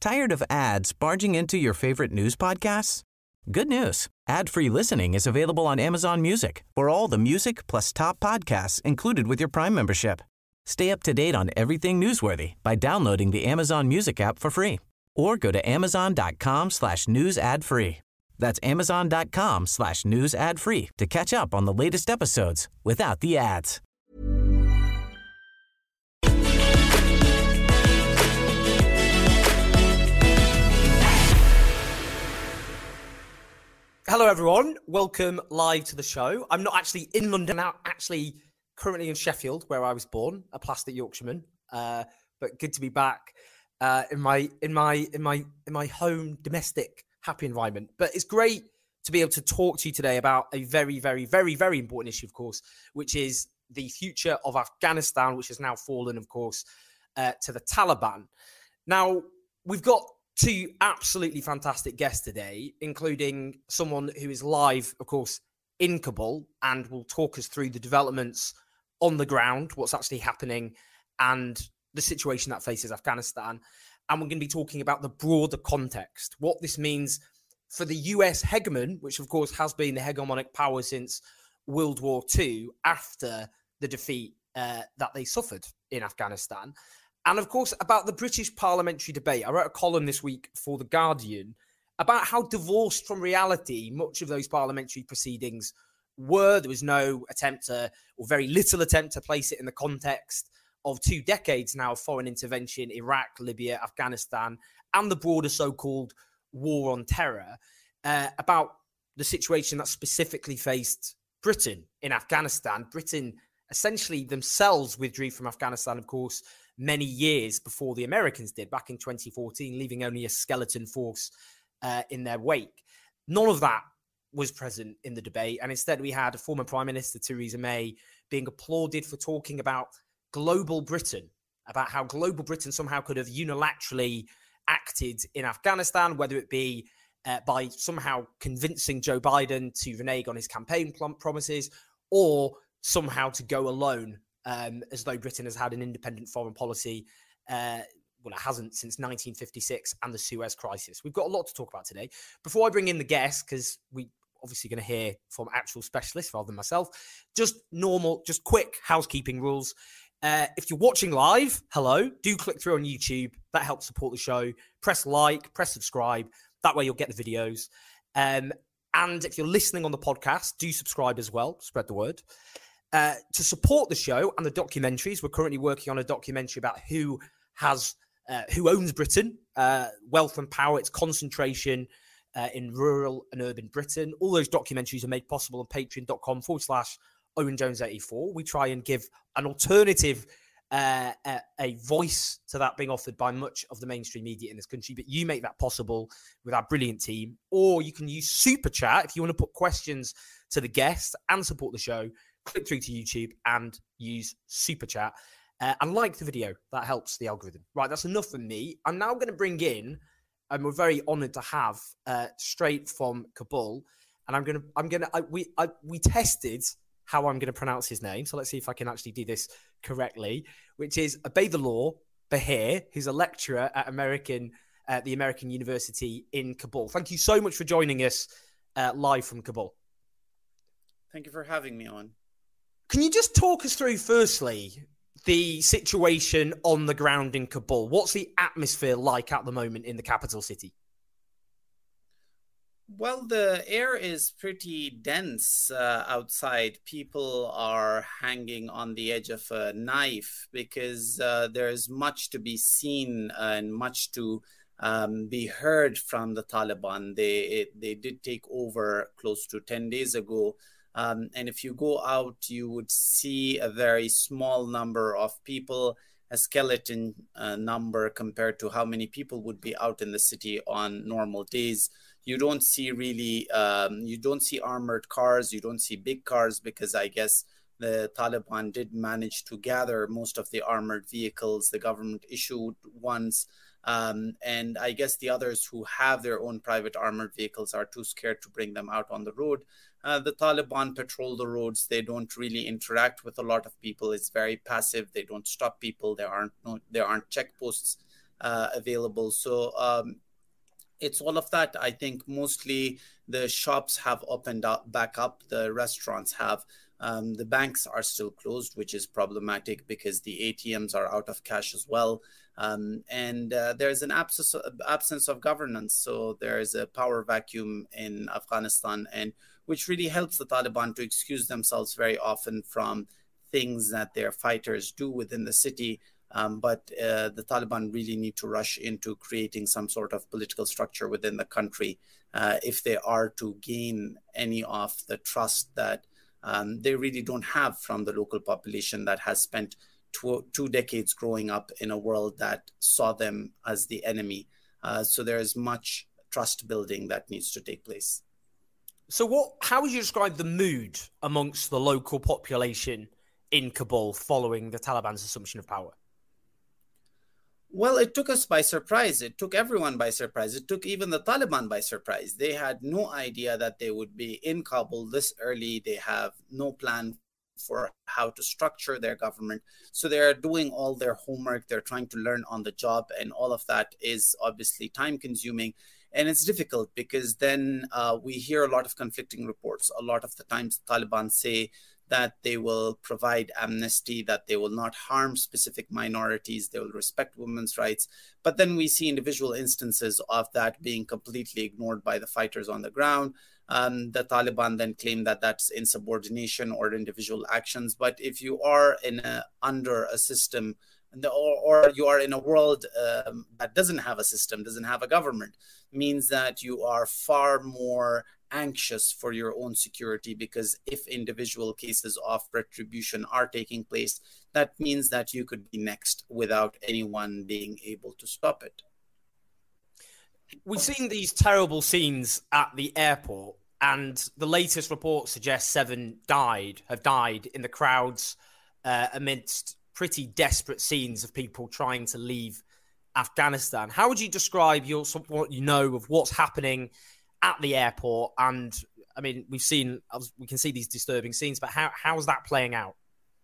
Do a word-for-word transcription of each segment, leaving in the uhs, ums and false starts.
Tired of ads barging into your favorite news podcasts? Good news. Ad-free listening is available on Amazon Music for all the music plus top podcasts included with your Prime membership. Stay up to date on everything newsworthy by downloading the Amazon Music app for free or go to amazon.com slash news ad free. That's amazon.com slash news ad free to catch up on the latest episodes without the ads. Hello everyone, welcome live to the show. I'm not actually in London now, actually currently in Sheffield, where I was born, a plastic Yorkshireman. Uh, but good to be back uh, in my in my in my in my home, domestic, happy environment. But it's great to be able to talk to you today about a very, very, very, very important issue, of course, which is the future of Afghanistan, which has now fallen, of course, uh, to the Taliban. Now, we've got two absolutely fantastic guests today, including someone who is live, of course, in Kabul and will talk us through the developments on the ground, what's actually happening and the situation that faces Afghanistan. And we're going to be talking about the broader context, what this means for the U S hegemon, which of course has been the hegemonic power since World War Two after the defeat uh, that they suffered in Afghanistan. And of course, about the British parliamentary debate. I wrote a column this week for The Guardian about how divorced from reality much of those parliamentary proceedings were. There was no attempt to, or very little attempt to place it in the context of two decades now of foreign intervention, Iraq, Libya, Afghanistan, and the broader so-called war on terror, uh, about the situation that specifically faced Britain in Afghanistan. Britain essentially themselves withdrew from Afghanistan, of course, many years before the Americans did, back in twenty fourteen, leaving only a skeleton force uh, in their wake. None of that was present in the debate. And instead, we had a former Prime Minister, Theresa May, being applauded for talking about global Britain, about how global Britain somehow could have unilaterally acted in Afghanistan, whether it be uh, by somehow convincing Joe Biden to renege on his campaign pl- promises or somehow to go alone, um, as though Britain has had an independent foreign policy. Uh, well, it hasn't since nineteen fifty-six and the Suez Crisis. We've got a lot to talk about today. Before I bring in the guests, because we obviously going to hear from actual specialists rather than myself, just normal, just quick housekeeping rules. Uh, if you're watching live, hello, do click through on YouTube. That helps support the show. Press like, press subscribe. That way you'll get the videos. Um, and if you're listening on the podcast, do subscribe as well. Spread the word. Uh, to support the show and the documentaries, we're currently working on a documentary about who has, uh, who owns Britain, uh, wealth and power, its concentration uh, in rural and urban Britain. All those documentaries are made possible on patreon.com forward slash Owen Jones eighty-four. We try and give an alternative, uh, a, a voice to that being offered by much of the mainstream media in this country. But you make that possible with our brilliant team. Or you can use Super Chat if you want to put questions to the guests and support the show. Click through to YouTube and use Super Chat uh, and like the video. That helps the algorithm. Right, that's enough from me. I'm now going to bring in, and we're very honoured to have uh, straight from Kabul. And I'm going to, I'm going to, I, we, I, we tested how I'm going to pronounce his name. So let's see if I can actually do this correctly, which is Obaidullah Bahir, who's a lecturer at American, uh, the American University in Kabul. Thank you so much for joining us uh, live from Kabul. Thank you for having me on. Can you just talk us through, firstly, the situation on the ground in Kabul? What's the atmosphere like at the moment in the capital city? Well, the air is pretty dense uh, outside. People are hanging on the edge of a knife because uh, there's much to be seen and much to um, be heard from the Taliban. They, it, they did take over close to ten days ago. Um, and if you go out, you would see a very small number of people, a skeleton uh, number compared to how many people would be out in the city on normal days. You don't see really, um, you don't see armored cars, you don't see big cars because I guess the Taliban did manage to gather most of the armored vehicles, the government issued ones. Um, and I guess the others who have their own private armored vehicles are too scared to bring them out on the road. Uh, the Taliban patrol the roads. They don't really interact with a lot of people. It's very passive. They don't stop people. There aren't no, there aren't checkposts uh, available. So um, it's all of that. I think mostly the shops have opened up, back up, the restaurants have. Um, the banks are still closed, which is problematic because the A T Ms are out of cash as well. Um, and uh, there's an absence, absence of governance. So there is a power vacuum in Afghanistan, and which really helps the Taliban to excuse themselves very often from things that their fighters do within the city. Um, but uh, the Taliban really need to rush into creating some sort of political structure within the country uh, if they are to gain any of the trust that um, they really don't have from the local population that has spent two, two decades growing up in a world that saw them as the enemy. Uh, so there is much trust building that needs to take place. So what? How would you describe the mood amongst the local population in Kabul following the Taliban's assumption of power? Well, it took us by surprise. It took everyone by surprise. It took even the Taliban by surprise. They had no idea that they would be in Kabul this early. They have no plan for how to structure their government. So they're doing all their homework. They're trying to learn on the job. And all of that is obviously time consuming. And it's difficult because then uh, we hear a lot of conflicting reports. A lot of the times the Taliban say that they will provide amnesty, that they will not harm specific minorities, they will respect women's rights. But then we see individual instances of that being completely ignored by the fighters on the ground. Um, the Taliban then claim that that's insubordination or individual actions. But if you are in a, under a system, or, or you are in a world um, that doesn't have a system, doesn't have a government, means that you are far more anxious for your own security, because if individual cases of retribution are taking place, that means that you could be next without anyone being able to stop it. We've seen these terrible scenes at the airport, and the latest report suggests seven died, have died in the crowds uh, amidst pretty desperate scenes of people trying to leave Afghanistan. How would you describe your what you know of what's happening at the airport? And I mean, we've seen, we can see these disturbing scenes, but how how is that playing out?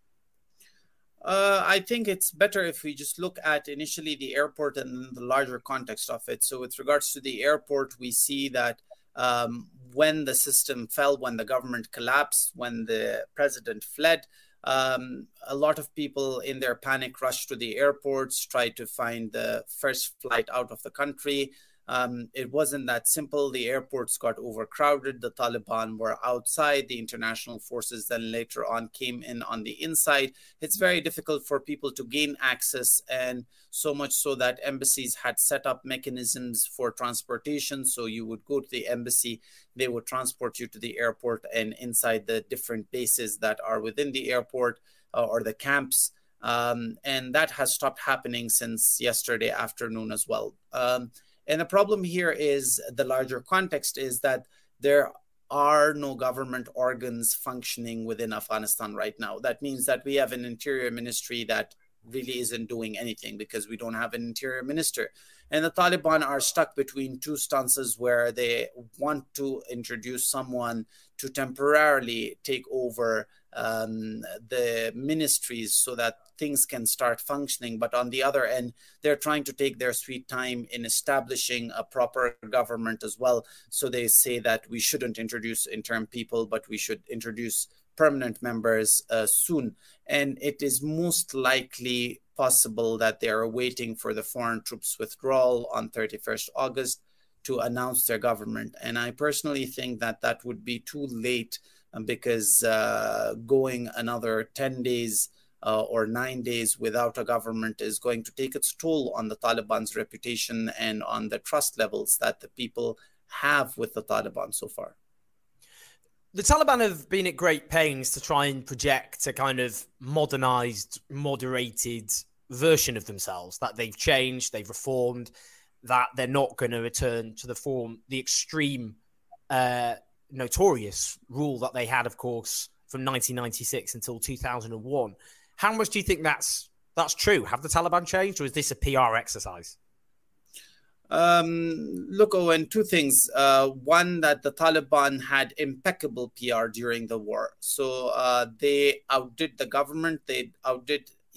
Uh, I think it's better if we just look at initially the airport and the larger context of it. So with regards to the airport, we see that um, when the system fell, when the government collapsed, when the president fled, Um, a lot of people in their panic rushed to the airports, tried to find the first flight out of the country. Um, it wasn't that simple. The airports got overcrowded. The Taliban were outside. The international forces then later on came in on the inside. It's very difficult for people to gain access, and so much so that embassies had set up mechanisms for transportation. So you would go to the embassy, they would transport you to the airport, and inside the different bases that are within the airport uh, or the camps. Um, and that has stopped happening since yesterday afternoon as well. Um, And the problem here is the larger context is that there are no government organs functioning within Afghanistan right now. That means that we have an interior ministry that really isn't doing anything because we don't have an interior minister. And the Taliban are stuck between two stances where they want to introduce someone to temporarily take over um, the ministries so that things can start functioning. But on the other end, they're trying to take their sweet time in establishing a proper government as well. So they say that we shouldn't introduce interim people, but we should introduce permanent members uh, soon. And it is most likely possible that they are waiting for the foreign troops withdrawal on thirty-first August to announce their government. And I personally think that that would be too late because uh, going another ten days uh, or nine days without a government is going to take its toll on the Taliban's reputation and on the trust levels that the people have with the Taliban so far. The Taliban have been at great pains to try and project a kind of modernized, moderated version of themselves, that they've changed, they've reformed, that they're not going to return to the form, the extreme, uh, notorious rule that they had, of course, from nineteen ninety-six until two thousand one. How much do you think that's that's true? Have the Taliban changed, or is this a P R exercise? Um, look, Owen, two things. Uh, one, that the Taliban had impeccable P R during the war. So uh, they outdid the government. They outdid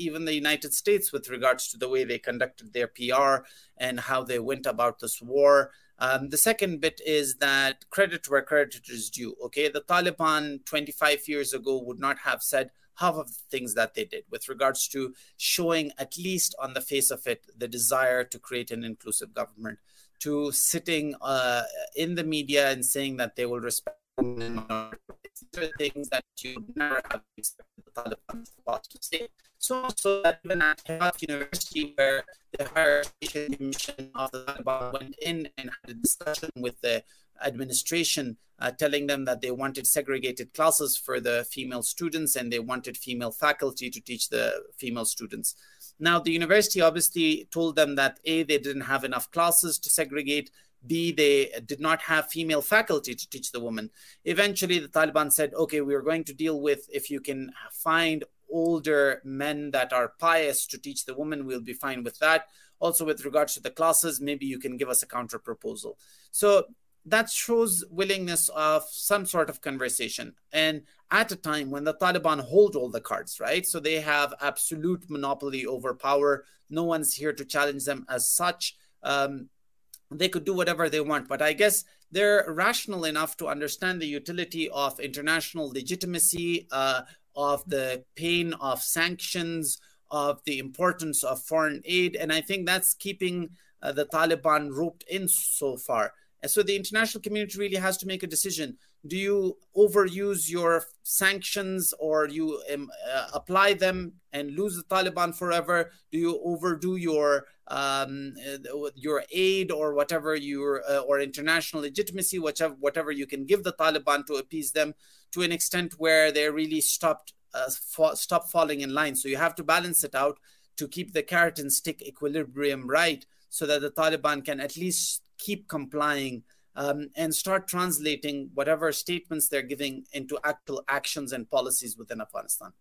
even the United States with regards to the way they conducted their P R and how they went about this war. Um, the second bit is that credit where credit is due. Okay, the Taliban twenty-five years ago would not have said half of the things that they did with regards to showing, at least on the face of it, the desire to create an inclusive government, to sitting uh, in the media and saying that they will respect minorities. These are things that you never have expected the Taliban to say. So also that even at Herat University, where the Higher Education Commission of the Taliban went in and had a discussion with the administration, uh, telling them that they wanted segregated classes for the female students and they wanted female faculty to teach the female students. Now, the university obviously told them that A, they didn't have enough classes to segregate, B, they did not have female faculty to teach the women. Eventually, the Taliban said, okay, we're going to deal with, if you can find older men that are pious to teach the women, we'll be fine with that. Also, with regards to the classes, maybe you can give us a counter proposal. So that shows willingness of some sort of conversation. And at a time when the Taliban hold all the cards, right? So they have absolute monopoly over power. No one's here to challenge them as such. Um, they could do whatever they want. But I guess they're rational enough to understand the utility of international legitimacy, uh, of the pain of sanctions, of the importance of foreign aid. And I think that's keeping uh, the Taliban roped in so far. And so the international community really has to make a decision. Do you overuse your sanctions, or you um, uh, apply them and lose the Taliban forever? Do you overdo your um, uh, your aid or whatever your uh, or international legitimacy, whichever whatever you can give the Taliban to appease them to an extent where they really stopped uh, fa- stop falling in line? So you have to balance it out to keep the carrot and stick equilibrium right, so that the Taliban can at least keep complying um, and start translating whatever statements they're giving into actual actions and policies within Afghanistan.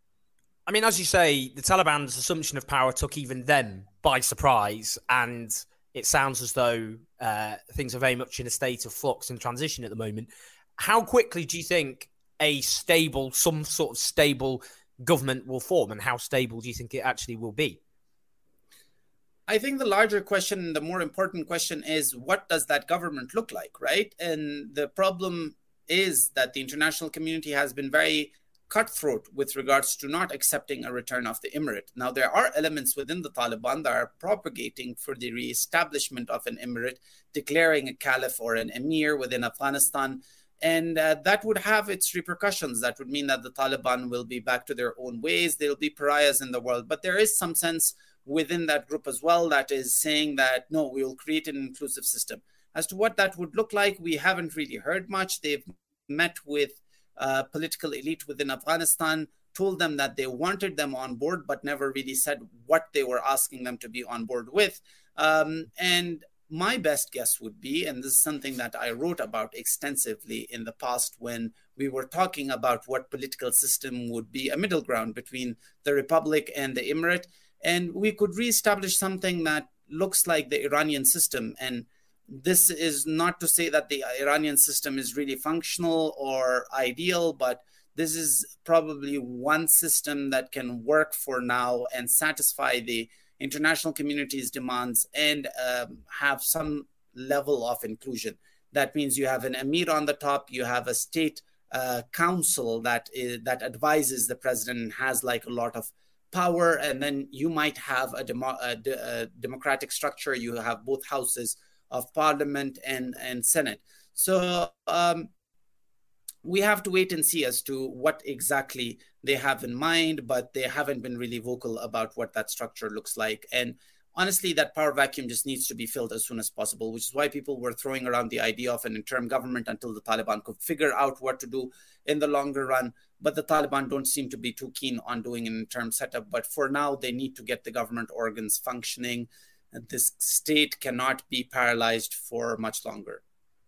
I mean, as you say, the Taliban's assumption of power took even them by surprise, and it sounds as though uh, things are very much in a state of flux and transition at the moment. How quickly do you think a stable, some sort of stable government will form, and how stable do you think it actually will be? I think the larger question, the more important question is, what does that government look like, right? And the problem is that the international community has been very cutthroat with regards to not accepting a return of the emirate. Now, there are elements within the Taliban that are propagating for the reestablishment of an emirate, declaring a caliph or an emir within Afghanistan. And uh, that would have its repercussions. That would mean that the Taliban will be back to their own ways. They'll be pariahs in the world. But there is some sense within that group as well that is saying that, no, we will create an inclusive system. As to what that would look like, we haven't really heard much. They've met with uh, political elite within Afghanistan, told them that they wanted them on board, but never really said what they were asking them to be on board with. Um, and my best guess would be, and this is something that I wrote about extensively in the past when we were talking about what political system would be a middle ground between the Republic and the Emirate, and we could reestablish something that looks like the Iranian system. And this is not to say that the Iranian system is really functional or ideal, but this is probably one system that can work for now and satisfy the international community's demands and um, have some level of inclusion. That means you have an emir on the top, you have a state uh, council that is, that advises the president and has like a lot of power, and then you might have a, demo, a, a democratic structure. You have both houses of parliament and, and Senate. So um, we have to wait and see as to what exactly they have in mind, but they haven't been really vocal about what that structure looks like. And honestly, that power vacuum just needs to be filled as soon as possible, which is why people were throwing around the idea of an interim government until the Taliban could figure out what to do in the longer run. But the Taliban don't seem to be too keen on doing an interim setup. But for now, they need to get the government organs functioning. This state cannot be paralyzed for much longer.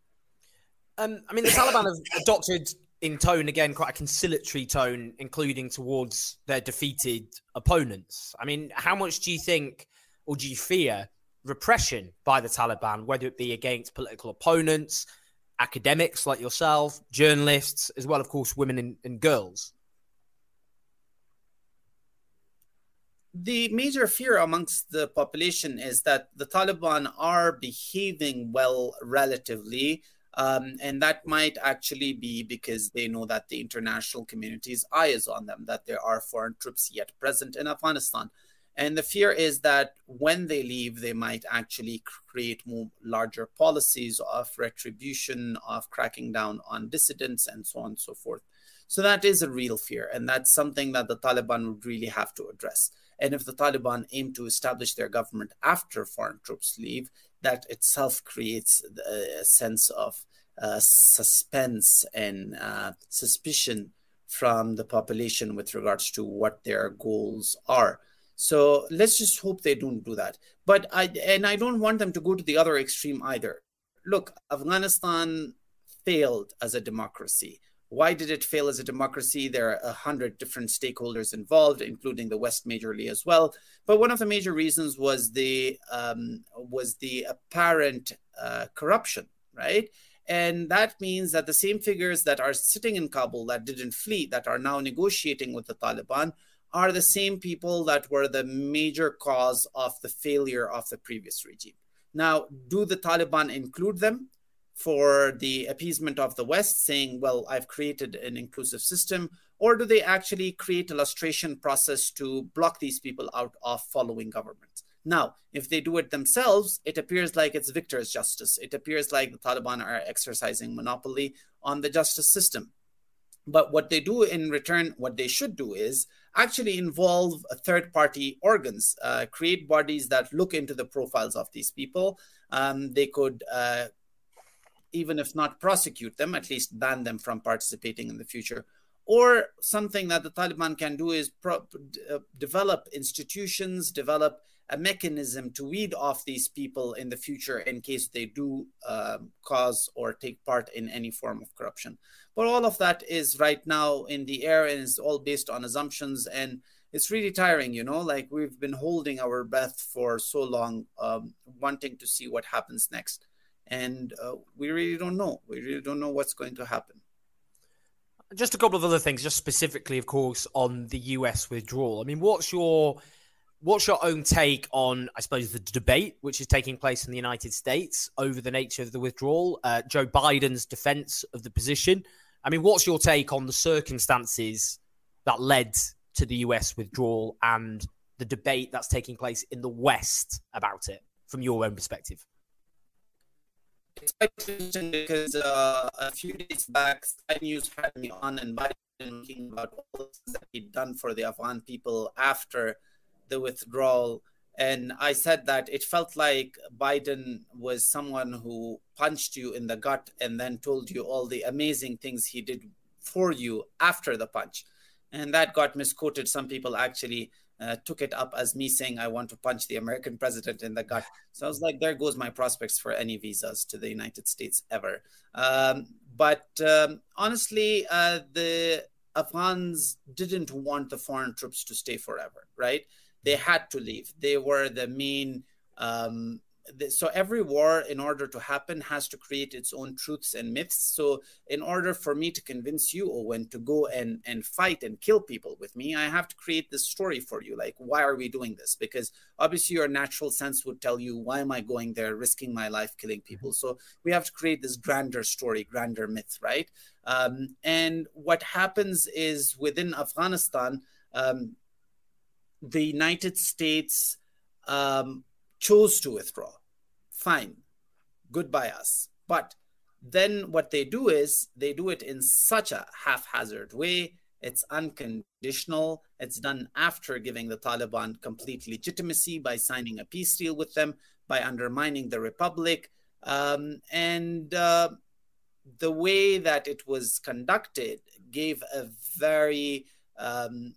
Um, I mean, the Taliban have adopted, in tone, again, quite a conciliatory tone, including towards their defeated opponents. I mean, how much do you think, or do you fear, repression by the Taliban, whether it be against political opponents, academics like yourself, journalists, as well, of course, women and, and girls? the major fear amongst the population is that the Taliban are behaving well relatively, um, and that might actually be because they know that the international community's eye is on them, that there are foreign troops yet present in Afghanistan. And the fear is that when they leave, they might actually create more larger policies of retribution, of cracking down on dissidents, and so on and so forth. So that is a real fear, and that's something that the Taliban would really have to address. And if the Taliban aim to establish their government after foreign troops leave, that itself creates a sense of uh, suspense and uh, suspicion from the population with regards to what their goals are. So let's just hope they don't do that. But I, and I don't want them to go to the other extreme either. Look, Afghanistan failed as a democracy. Why did it fail as a democracy? There are a hundred different stakeholders involved, including the West majorly as well. But one of the major reasons was the um, was the apparent uh, corruption, right? And that means that the same figures that are sitting in Kabul that didn't flee, that are now negotiating with the Taliban, are the same people that were the major cause of the failure of the previous regime. Now, do the Taliban include them for the appeasement of the West, saying, well, I've created an inclusive system, or do they actually create a lustration process to block these people out of following government? Now, if they do it themselves, it appears like it's victor's justice. It appears like the Taliban are exercising monopoly on the justice system. But what they do in return, what they should do is actually involve third-party organs, uh, create bodies that look into the profiles of these people. Um, they could, uh, even if not prosecute them, at least ban them from participating in the future. Or something that the Taliban can do is pro- uh, develop institutions, develop a mechanism to weed off these people in the future in case they do uh, cause or take part in any form of corruption. But all of that is right now in the air and is all based on assumptions. And it's really tiring, you know, like we've been holding our breath for so long, um, wanting to see what happens next. And uh, we really don't know. We really don't know what's going to happen. Just a couple of other things, just specifically, of course, on the U S withdrawal. I mean, what's your... What's your own take on, I suppose, the debate which is taking place in the United States over the nature of the withdrawal, uh, Joe Biden's defense of the position? I mean, what's your take on the circumstances that led to the U S withdrawal and the debate that's taking place in the West about it from your own perspective? It's quite interesting because uh, a few days back, Sky News had me on and Biden talking about all the things that he'd done for the Afghan people after the withdrawal. And I said that it felt like Biden was someone who punched you in the gut and then told you all the amazing things he did for you after the punch. And that got misquoted. Some people actually uh, took it up as me saying, I want to punch the American president in the gut. So I was like, there goes my prospects for any visas to the United States ever. Um, but um, honestly, uh, the Afghans didn't want the foreign troops to stay forever, right? They had to leave. They were the main. Um, the, so every war, in order to happen, has to create its own truths and myths. So in order for me to convince you, Owen, to go and, and fight and kill people with me, I have to create this story for you. Like, why are we doing this? Because obviously your natural sense would tell you, why am I going there, risking my life, killing people? So we have to create this grander story, grander myth, right? Um, and what happens is within Afghanistan, um, the United States um, chose to withdraw. Fine. Goodbye us. But then what they do is they do it in such a haphazard way. It's unconditional. It's done after giving the Taliban complete legitimacy by signing a peace deal with them, by undermining the republic. Um, and uh, the way that it was conducted gave a very um,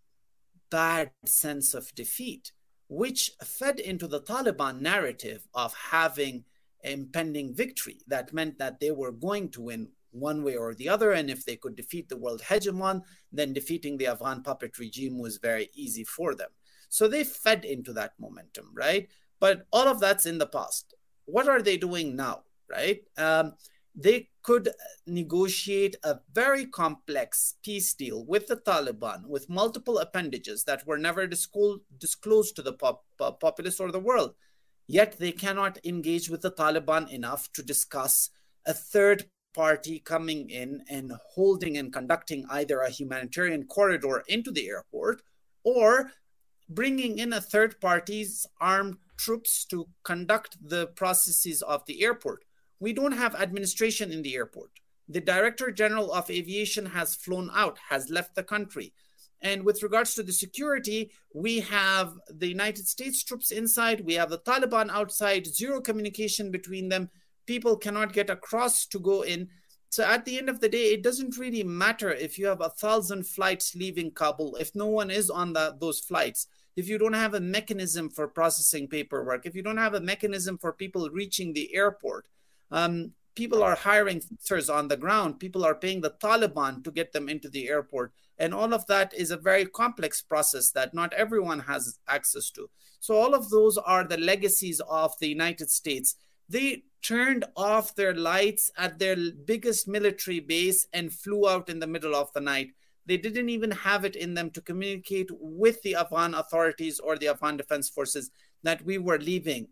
bad sense of defeat, which fed into the Taliban narrative of having impending victory. That meant that they were going to win one way or the other, and if they could defeat the world hegemon, then defeating the Afghan puppet regime was very easy for them. So they fed into that momentum, right? But all of that's in the past. What are they doing now, right? Um, they could negotiate a very complex peace deal with the Taliban, with multiple appendages that were never disclosed, disclosed to the pop, uh, populace or the world. Yet they cannot engage with the Taliban enough to discuss a third party coming in and holding and conducting either a humanitarian corridor into the airport or bringing in a third party's armed troops to conduct the processes of the airport. We don't have administration in the airport. The Director General of Aviation has flown out, has left the country. And with regards to the security, we have the United States troops inside, we have the Taliban outside, zero communication between them. People cannot get across to go in. So at the end of the day, it doesn't really matter if you have a thousand flights leaving Kabul, if no one is on the, those flights, if you don't have a mechanism for processing paperwork, if you don't have a mechanism for people reaching the airport. Um, people are hiring fixers on the ground. People are paying the Taliban to get them into the airport. And all of that is a very complex process that not everyone has access to. So all of those are the legacies of the United States. They turned off their lights at their biggest military base and flew out in the middle of the night. They didn't even have it in them to communicate with the Afghan authorities or the Afghan Defense Forces that we were leaving.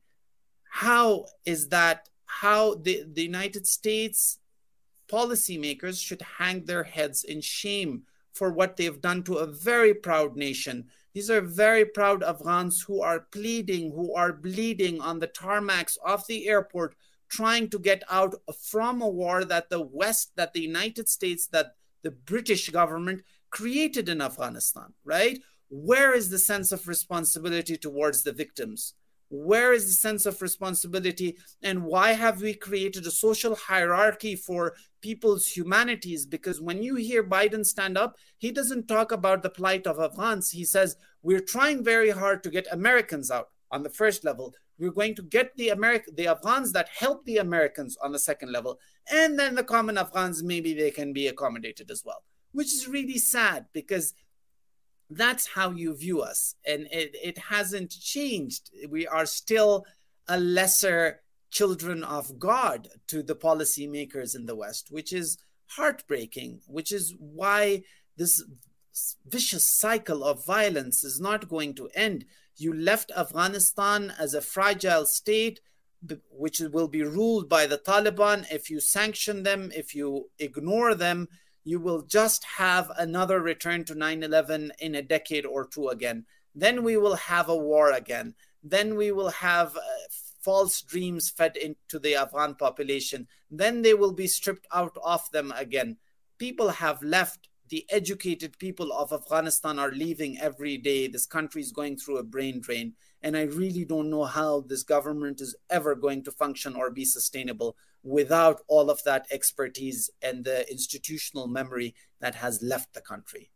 How is that? How the, the United States policymakers should hang their heads in shame for what they've done to a very proud nation. These are very proud Afghans who are pleading, who are bleeding on the tarmacs of the airport, trying to get out from a war that the West, that the United States, that the British government created in Afghanistan, right? Where is the sense of responsibility towards the victims? Where is the sense of responsibility? And why have we created a social hierarchy for people's humanities? Because when you hear Biden stand up, he doesn't talk about the plight of Afghans. He says, we're trying very hard to get Americans out on the first level. We're going to get the American, the Afghans that help the Americans on the second level. And then the common Afghans, maybe they can be accommodated as well, which is really sad because that's how you view us. And it, it hasn't changed. We are still a lesser children of God to the policymakers in the West, which is heartbreaking, which is why this vicious cycle of violence is not going to end. You left Afghanistan as a fragile state, which will be ruled by the Taliban. If you sanction them, if you ignore them, you will just have another return to nine eleven in a decade or two again. Then we will have a war again. Then we will have uh, false dreams fed into the Afghan population. Then they will be stripped out of them again. People have left. The educated people of Afghanistan are leaving every day. This country is going through a brain drain. And I really don't know how this government is ever going to function or be sustainable without all of that expertise and the institutional memory that has left the country.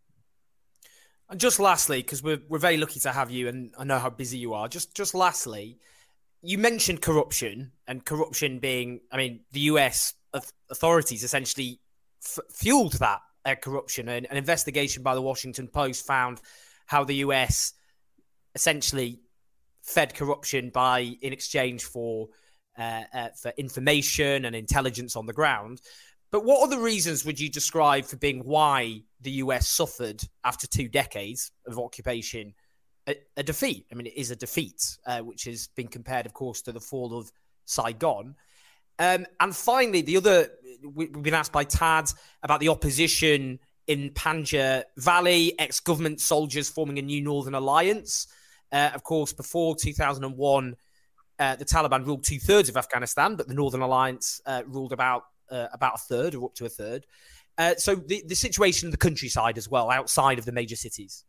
And just lastly, because we're, we're very lucky to have you and I know how busy you are, just, just lastly, you mentioned corruption and corruption being, I mean, the U S authorities essentially f- fueled that uh, corruption. And an investigation by the Washington Post found how the U S essentially fed corruption by in exchange for uh, uh, for information and intelligence on the ground. But what other reasons would you describe for being why the U S suffered after two decades of occupation a, a defeat? I mean, it is a defeat, uh, which has been compared, of course, to the fall of Saigon. Um, and finally, the other, we've been asked by Tad about the opposition in Panjshir Valley, ex-government soldiers forming a new Northern Alliance. Uh, of course, before two thousand one, uh, the Taliban ruled two-thirds of Afghanistan, but the Northern Alliance uh, ruled about uh, about a third or up to a third. Uh, so the, the situation in the countryside as well, outside of the major cities.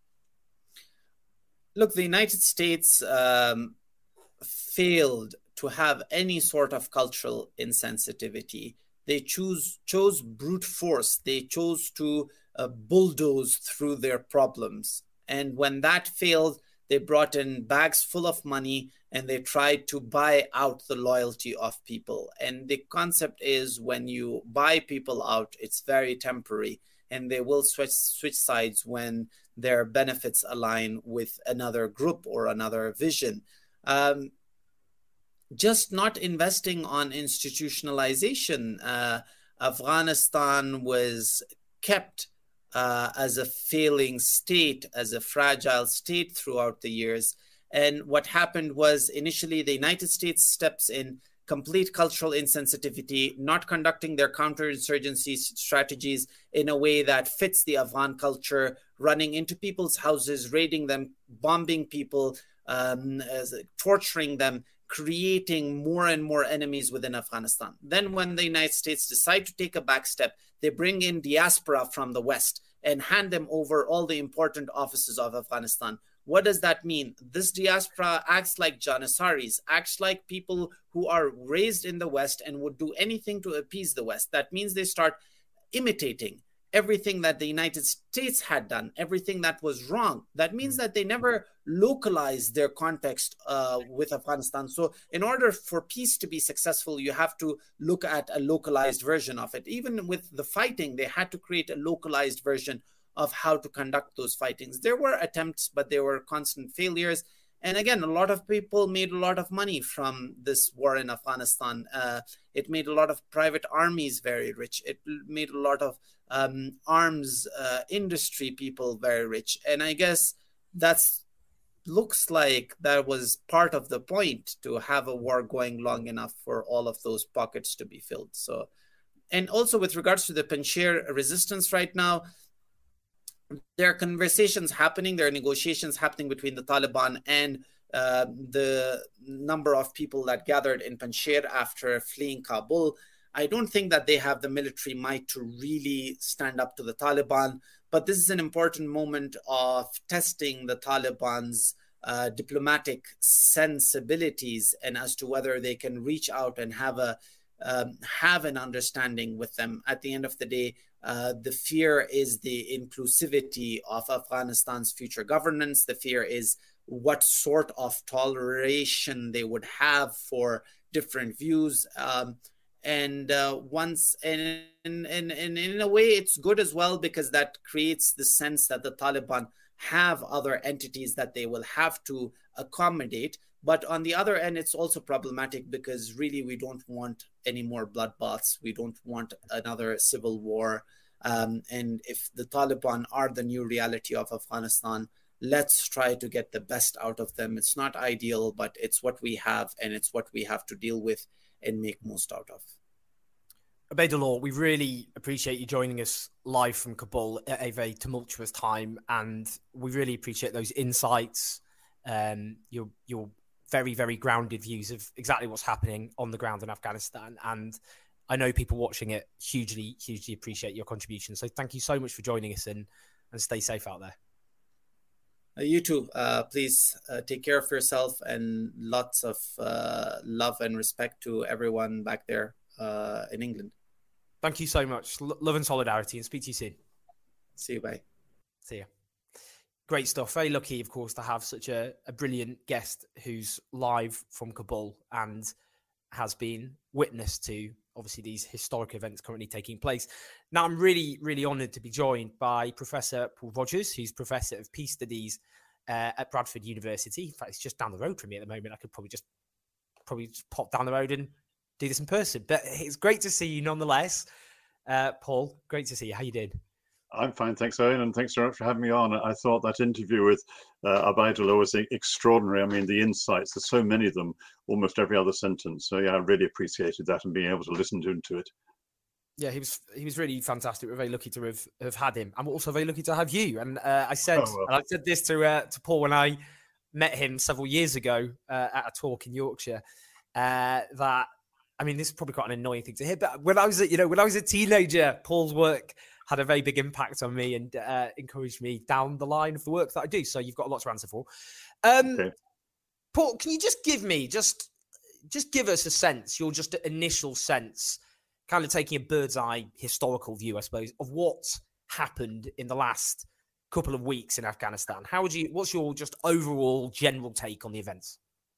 Look, the United States um, failed to have any sort of cultural insensitivity. They choose, chose brute force. They chose to uh, bulldoze through their problems. And when that failed, they brought in bags full of money and they tried to buy out the loyalty of people. And the concept is when you buy people out, it's very temporary and they will switch, switch sides when their benefits align with another group or another vision. Um, just not investing on institutionalization. Uh, Afghanistan was kept uh, as a failing state, as a fragile state throughout the years. And what happened was initially the United States steps in, complete cultural insensitivity, not conducting their counterinsurgency strategies in a way that fits the Afghan culture, running into people's houses, raiding them, bombing people, um, torturing them, creating more and more enemies within Afghanistan. Then when the United States decide to take a back step, they bring in diaspora from the West and hand them over all the important offices of Afghanistan. What does that mean? This diaspora acts like Janissaries, acts like people who are raised in the West and would do anything to appease the West. That means they start imitating everything that the United States had done, everything that was wrong. That means that they never localized their context uh, with Afghanistan. So in order for peace to be successful, you have to look at a localized version of it. Even with the fighting, they had to create a localized version of how to conduct those fightings. There were attempts, but they were constant failures. And again, a lot of people made a lot of money from this war in Afghanistan. Uh, it made a lot of private armies very rich. It made a lot of um, arms uh, industry people very rich. And I guess that's looks like that was part of the point, to have a war going long enough for all of those pockets to be filled. So, and also with regards to the Panjshir resistance right now, there are conversations happening, there are negotiations happening between the Taliban and uh, the number of people that gathered in Panjshir after fleeing Kabul. I don't think that they have the military might to really stand up to the Taliban, but this is an important moment of testing the Taliban's uh, diplomatic sensibilities and as to whether they can reach out and have a um, have an understanding with them. At the end of the day, Uh, the fear is the inclusivity of Afghanistan's future governance. The fear is what sort of toleration they would have for different views. Um, and uh, once, and, and, and, and in a way, it's good as well, because that creates the sense that the Taliban have other entities that they will have to accommodate. But on the other end, it's also problematic because really we don't want any more bloodbaths. We don't want another civil war. Um, and if the Taliban are the new reality of Afghanistan, let's try to get the best out of them. It's not ideal, but it's what we have, and it's what we have to deal with and make most out of. Obaidullah, we really appreciate you joining us live from Kabul at a very tumultuous time, and we really appreciate those insights, um, your your very, very grounded views of exactly what's happening on the ground in Afghanistan. And I know people watching it hugely, hugely appreciate your contribution. So thank you so much for joining us, and, and stay safe out there. Uh, you too. Uh, please uh, take care of yourself, and lots of uh, love and respect to everyone back there uh, in England. Thank you so much. L- love and solidarity, and speak to you soon. See you. Bye. See you. Great stuff. Very lucky, of course, to have such a, a brilliant guest who's live from Kabul and has been witness to, obviously, these historic events currently taking place. Now, I'm really, really honoured to be joined by Professor Paul Rogers, who's Professor of Peace Studies uh, at Bradford University. In fact, it's just down the road from me at the moment. I could probably just probably just pop down the road and do this in person. But it's great to see you nonetheless. Uh, Paul, great to see you. How you doing? I'm fine, thanks, Owen, and thanks very much for having me on. I thought that interview with uh, Obaidullah was extraordinary. I mean, the insights, there's so many of them, almost every other sentence. So yeah, I really appreciated that and being able to listen to, to it. Yeah, he was he was really fantastic. We're very lucky to have, have had him. I'm also very lucky to have you. And uh, I said, oh, well. and I said this to uh, to Paul when I met him several years ago uh, at a talk in Yorkshire, uh, that, I mean, this is probably quite an annoying thing to hear, but when I was, a, you know, when I was a teenager, Paul's work had a very big impact on me and uh, encouraged me down the line of the work that I do. So you've got a lot to answer for. Um, okay. Paul, can you just give me, just just give us a sense, your just initial sense, kind of taking a bird's eye historical view, I suppose, of what happened in the last couple of weeks in Afghanistan? How would you, what's your just overall general take on the events?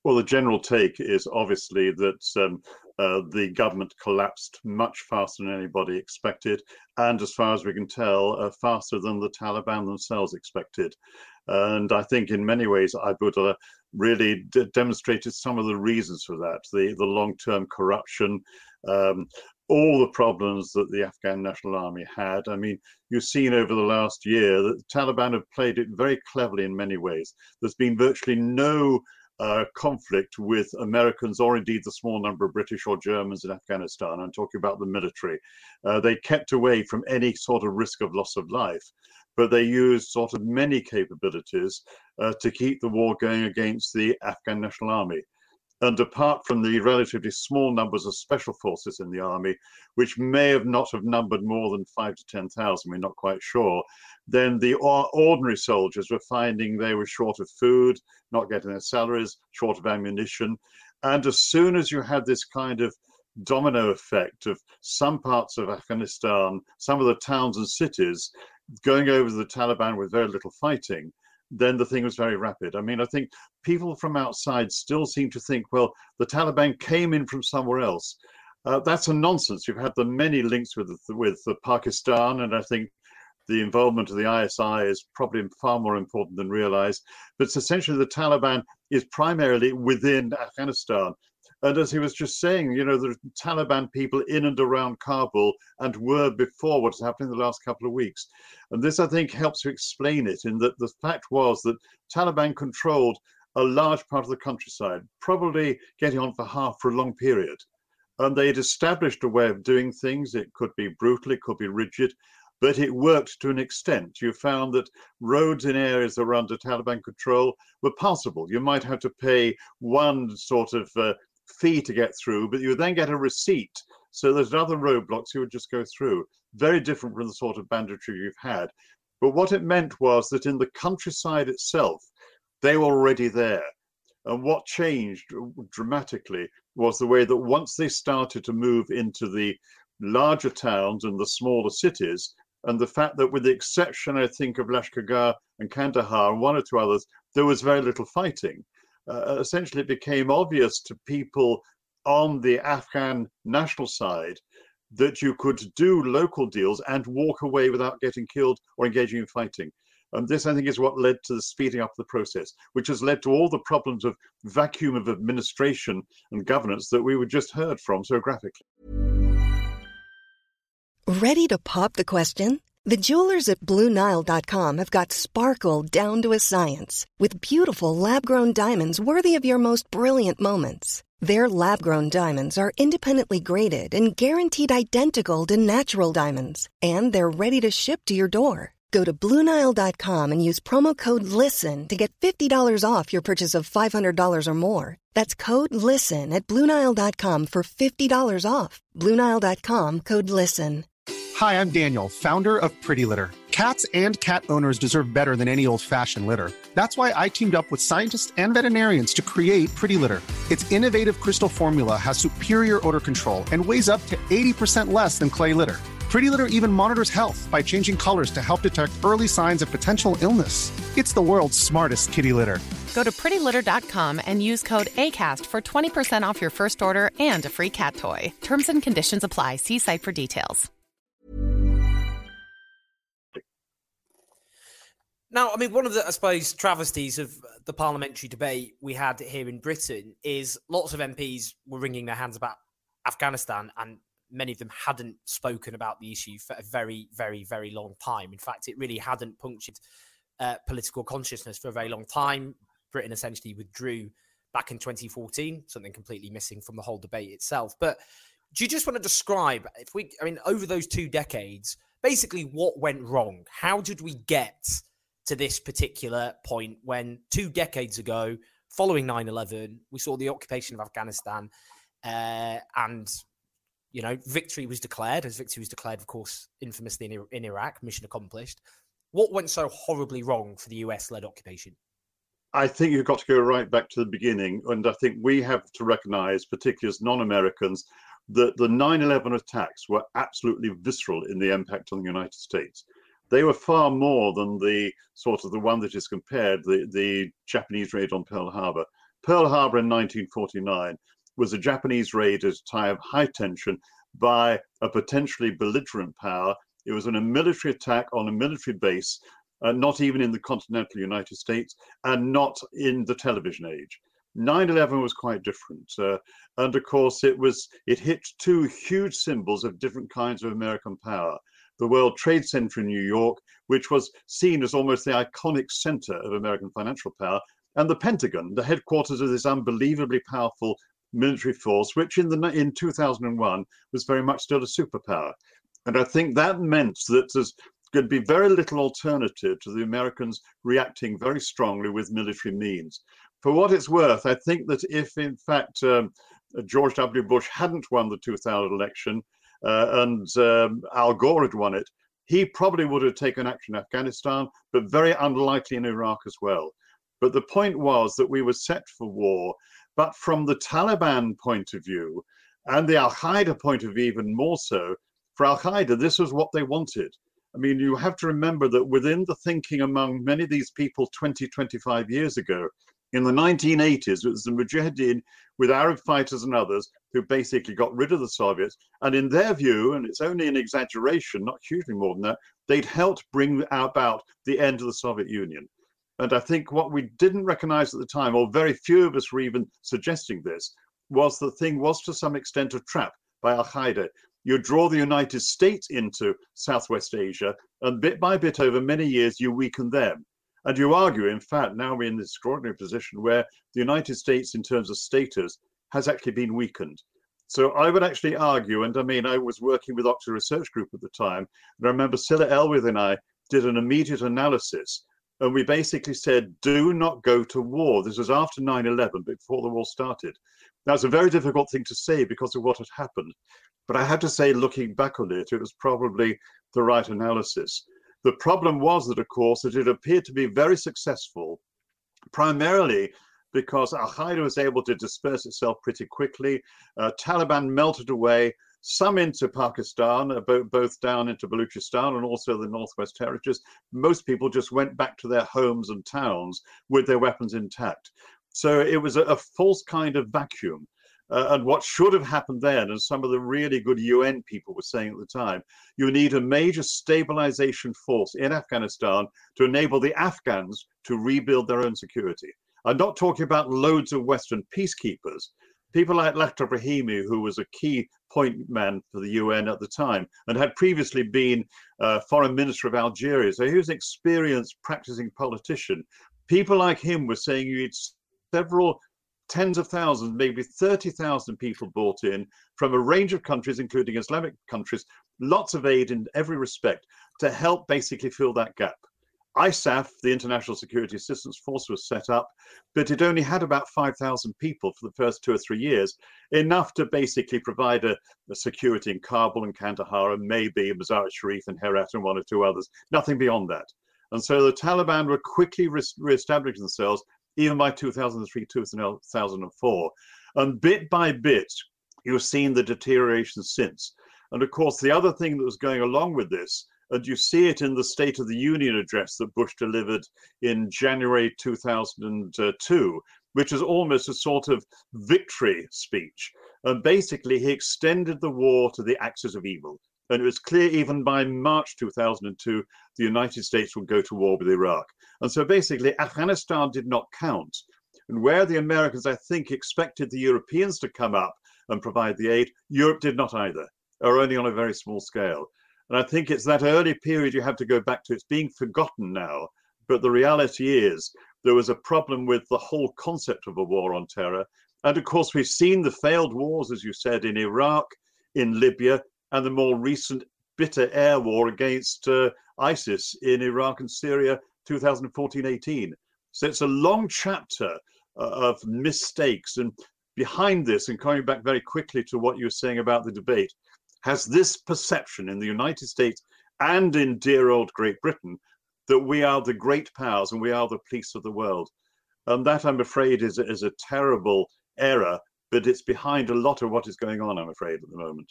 Well, the general take is obviously that um, uh, the government collapsed much faster than anybody expected, and as far as we can tell, uh, faster than the Taliban themselves expected. And I think in many ways, Abu'l really d- demonstrated some of the reasons for that, the, the long-term corruption, um, all the problems that the Afghan National Army had. I mean, you've seen over the last year that the Taliban have played it very cleverly in many ways. There's been virtually no uh, conflict with Americans or indeed the small number of British or Germans in Afghanistan. I'm talking about the military. Uh, they kept away from any sort of risk of loss of life, but they used sort of many capabilities uh, to keep the war going against the Afghan National Army. And apart from the relatively small numbers of special forces in the army, which may have not have numbered more than five to ten thousand, we're not quite sure, then the ordinary soldiers were finding they were short of food, not getting their salaries, short of ammunition. And as soon as you had this kind of domino effect of some parts of Afghanistan, some of the towns and cities going over to the Taliban with very little fighting, then the thing was very rapid. I mean, I think people from outside still seem to think, well, the Taliban came in from somewhere else. Uh, that's a nonsense. You've had the many links with with uh, Pakistan, and I think the involvement of the I S I is probably far more important than realized. But it's essentially the Taliban is primarily within Afghanistan. And as he was just saying, you know, the Taliban people in and around Kabul and were before what's happened in the last couple of weeks. And this, I think, helps to explain it in that the fact was that Taliban controlled a large part of the countryside, probably getting on for half for a long period. And they had established a way of doing things. It could be brutal, it could be rigid, but it worked to an extent. You found that roads in areas that were under Taliban control were passable. You might have to pay one sort of uh, fee to get through, but you would then get a receipt. So there's other roadblocks you would just go through. Very different from the sort of banditry you've had. But what it meant was that in the countryside itself, they were already there. And what changed dramatically was the way that once they started to move into the larger towns and the smaller cities, and the fact that with the exception, I think, of Lashkar and Kandahar and one or two others, there was very little fighting. Uh, essentially, it became obvious to people on the Afghan national side that you could do local deals and walk away without getting killed or engaging in fighting. And this, I think, is what led to the speeding up of the process, which has led to all the problems of vacuum of administration and governance that we were just heard from so graphically. Ready to pop the question? The jewelers at Blue Nile dot com have got sparkle down to a science with beautiful lab-grown diamonds worthy of your most brilliant moments. Their lab-grown diamonds are independently graded and guaranteed identical to natural diamonds, and they're ready to ship to your door. Go to Blue Nile dot com and use promo code LISTEN to get fifty dollars off your purchase of five hundred dollars or more. That's code LISTEN at Blue Nile dot com for fifty dollars off. Blue Nile dot com, code LISTEN. Hi, I'm Daniel, founder of Pretty Litter. Cats and cat owners deserve better than any old-fashioned litter. That's why I teamed up with scientists and veterinarians to create Pretty Litter. Its innovative crystal formula has superior odor control and weighs up to eighty percent less than clay litter. Pretty Litter even monitors health by changing colors to help detect early signs of potential illness. It's the world's smartest kitty litter. Go to pretty litter dot com and use code ACAST for twenty percent off your first order and a free cat toy. Terms and conditions apply. See site for details. Now, I mean, one of the, I suppose, travesties of the parliamentary debate we had here in Britain is lots of M Ps were wringing their hands about Afghanistan, and many of them hadn't spoken about the issue for a very, very, very long time. In fact, it really hadn't punctured uh, political consciousness for a very long time. Britain essentially withdrew back in twenty fourteen, something completely missing from the whole debate itself. But do you just want to describe, if we, I mean, over those two decades, basically what went wrong? How did we get to this particular point when two decades ago, following nine eleven, we saw the occupation of Afghanistan uh, and, you know, victory was declared, as victory was declared, of course, infamously in, in Iraq, mission accomplished. What went so horribly wrong for the U S-led occupation? I think you've got to go right back to the beginning. And I think we have to recognize, particularly as non-Americans, that the nine eleven attacks were absolutely visceral in the impact on the United States. They were far more than the sort of the one that is compared, the, the Japanese raid on Pearl Harbor. Pearl Harbor in nineteen forty-nine was a Japanese raid at a time of high tension by a potentially belligerent power. It was in a military attack on a military base, uh, not even in the continental United States, and not in the television age. nine eleven was quite different. Uh, and of course, it was it hit two huge symbols of different kinds of American power. The World Trade Center in New York, which was seen as almost the iconic center of American financial power, and the Pentagon, the headquarters of this unbelievably powerful military force, which in the in two thousand one was very much still a superpower. And I think that meant that there's going to be very little alternative to the Americans reacting very strongly with military means. For what it's worth, I think that if, in fact, um, George W. Bush hadn't won the two thousand election uh, and um, Al Gore had won it, he probably would have taken action in Afghanistan, but very unlikely in Iraq as well. But the point was that we were set for war. But from the Taliban point of view, and the Al-Qaeda point of view even more so, for Al-Qaeda, this was what they wanted. I mean, you have to remember that within the thinking among many of these people twenty, twenty-five years ago, in the nineteen eighties, it was the Mujahideen with Arab fighters and others who basically got rid of the Soviets. And in their view, and it's only an exaggeration, not hugely more than that, they'd helped bring about the end of the Soviet Union. And I think what we didn't recognize at the time, or very few of us were even suggesting this, was the thing was to some extent a trap by Al-Qaeda. You draw the United States into Southwest Asia, and bit by bit over many years, you weaken them. And you argue, in fact, now we're in this extraordinary position where the United States, in terms of status, has actually been weakened. So I would actually argue, and I mean, I was working with Oxford Research Group at the time, and I remember Scilla Elwith and I did an immediate analysis, and we basically said, do not go to war. This was after nine eleven, before the war started. That's a very difficult thing to say because of what had happened. But I have to say, looking back on it, it was probably the right analysis. The problem was that, of course, that it appeared to be very successful, primarily because Al-Qaeda was able to disperse itself pretty quickly. Uh, Taliban melted away, some into Pakistan, uh, both, both down into Baluchistan and also the Northwest Territories. Most people just went back to their homes and towns with their weapons intact. So it was a, a false kind of vacuum. Uh, and what should have happened then, and some of the really good U N people were saying at the time, you need a major stabilization force in Afghanistan to enable the Afghans to rebuild their own security. I'm not talking about loads of Western peacekeepers. People like Lakhdar Brahimi, who was a key point man for the U N at the time and had previously been uh, foreign minister of Algeria. So he was an experienced practicing politician. People like him were saying you need several tens of thousands, maybe thirty thousand people brought in from a range of countries, including Islamic countries, lots of aid in every respect to help basically fill that gap. I S A F, the International Security Assistance Force, was set up, but it only had about five thousand people for the first two or three years, enough to basically provide a, a security in Kabul and Kandahar, and maybe Mazar-i-Sharif and Herat and one or two others, nothing beyond that. And so the Taliban were quickly re- re-establishing themselves, even by two thousand three, two thousand four. And bit by bit, you've seen the deterioration since. And of course, the other thing that was going along with this, and you see it in the State of the Union address that Bush delivered in January two thousand two, which is almost a sort of victory speech. And basically, he extended the war to the axis of evil. And it was clear even by March two thousand two, the United States would go to war with Iraq. And so basically, Afghanistan did not count. And where the Americans, I think, expected the Europeans to come up and provide the aid, Europe did not either, or only on a very small scale. And I think it's that early period you have to go back to. It's being forgotten now. But the reality is there was a problem with the whole concept of a war on terror. And of course, we've seen the failed wars, as you said, in Iraq, in Libya, and the more recent bitter air war against uh, ISIS in Iraq and Syria, two thousand fourteen eighteen. So it's a long chapter uh, of mistakes. And behind this, and coming back very quickly to what you were saying about the debate, has this perception in the United States and in dear old Great Britain that we are the great powers and we are the police of the world. And that, I'm afraid, is, is a terrible error, but it's behind a lot of what is going on, I'm afraid, at the moment.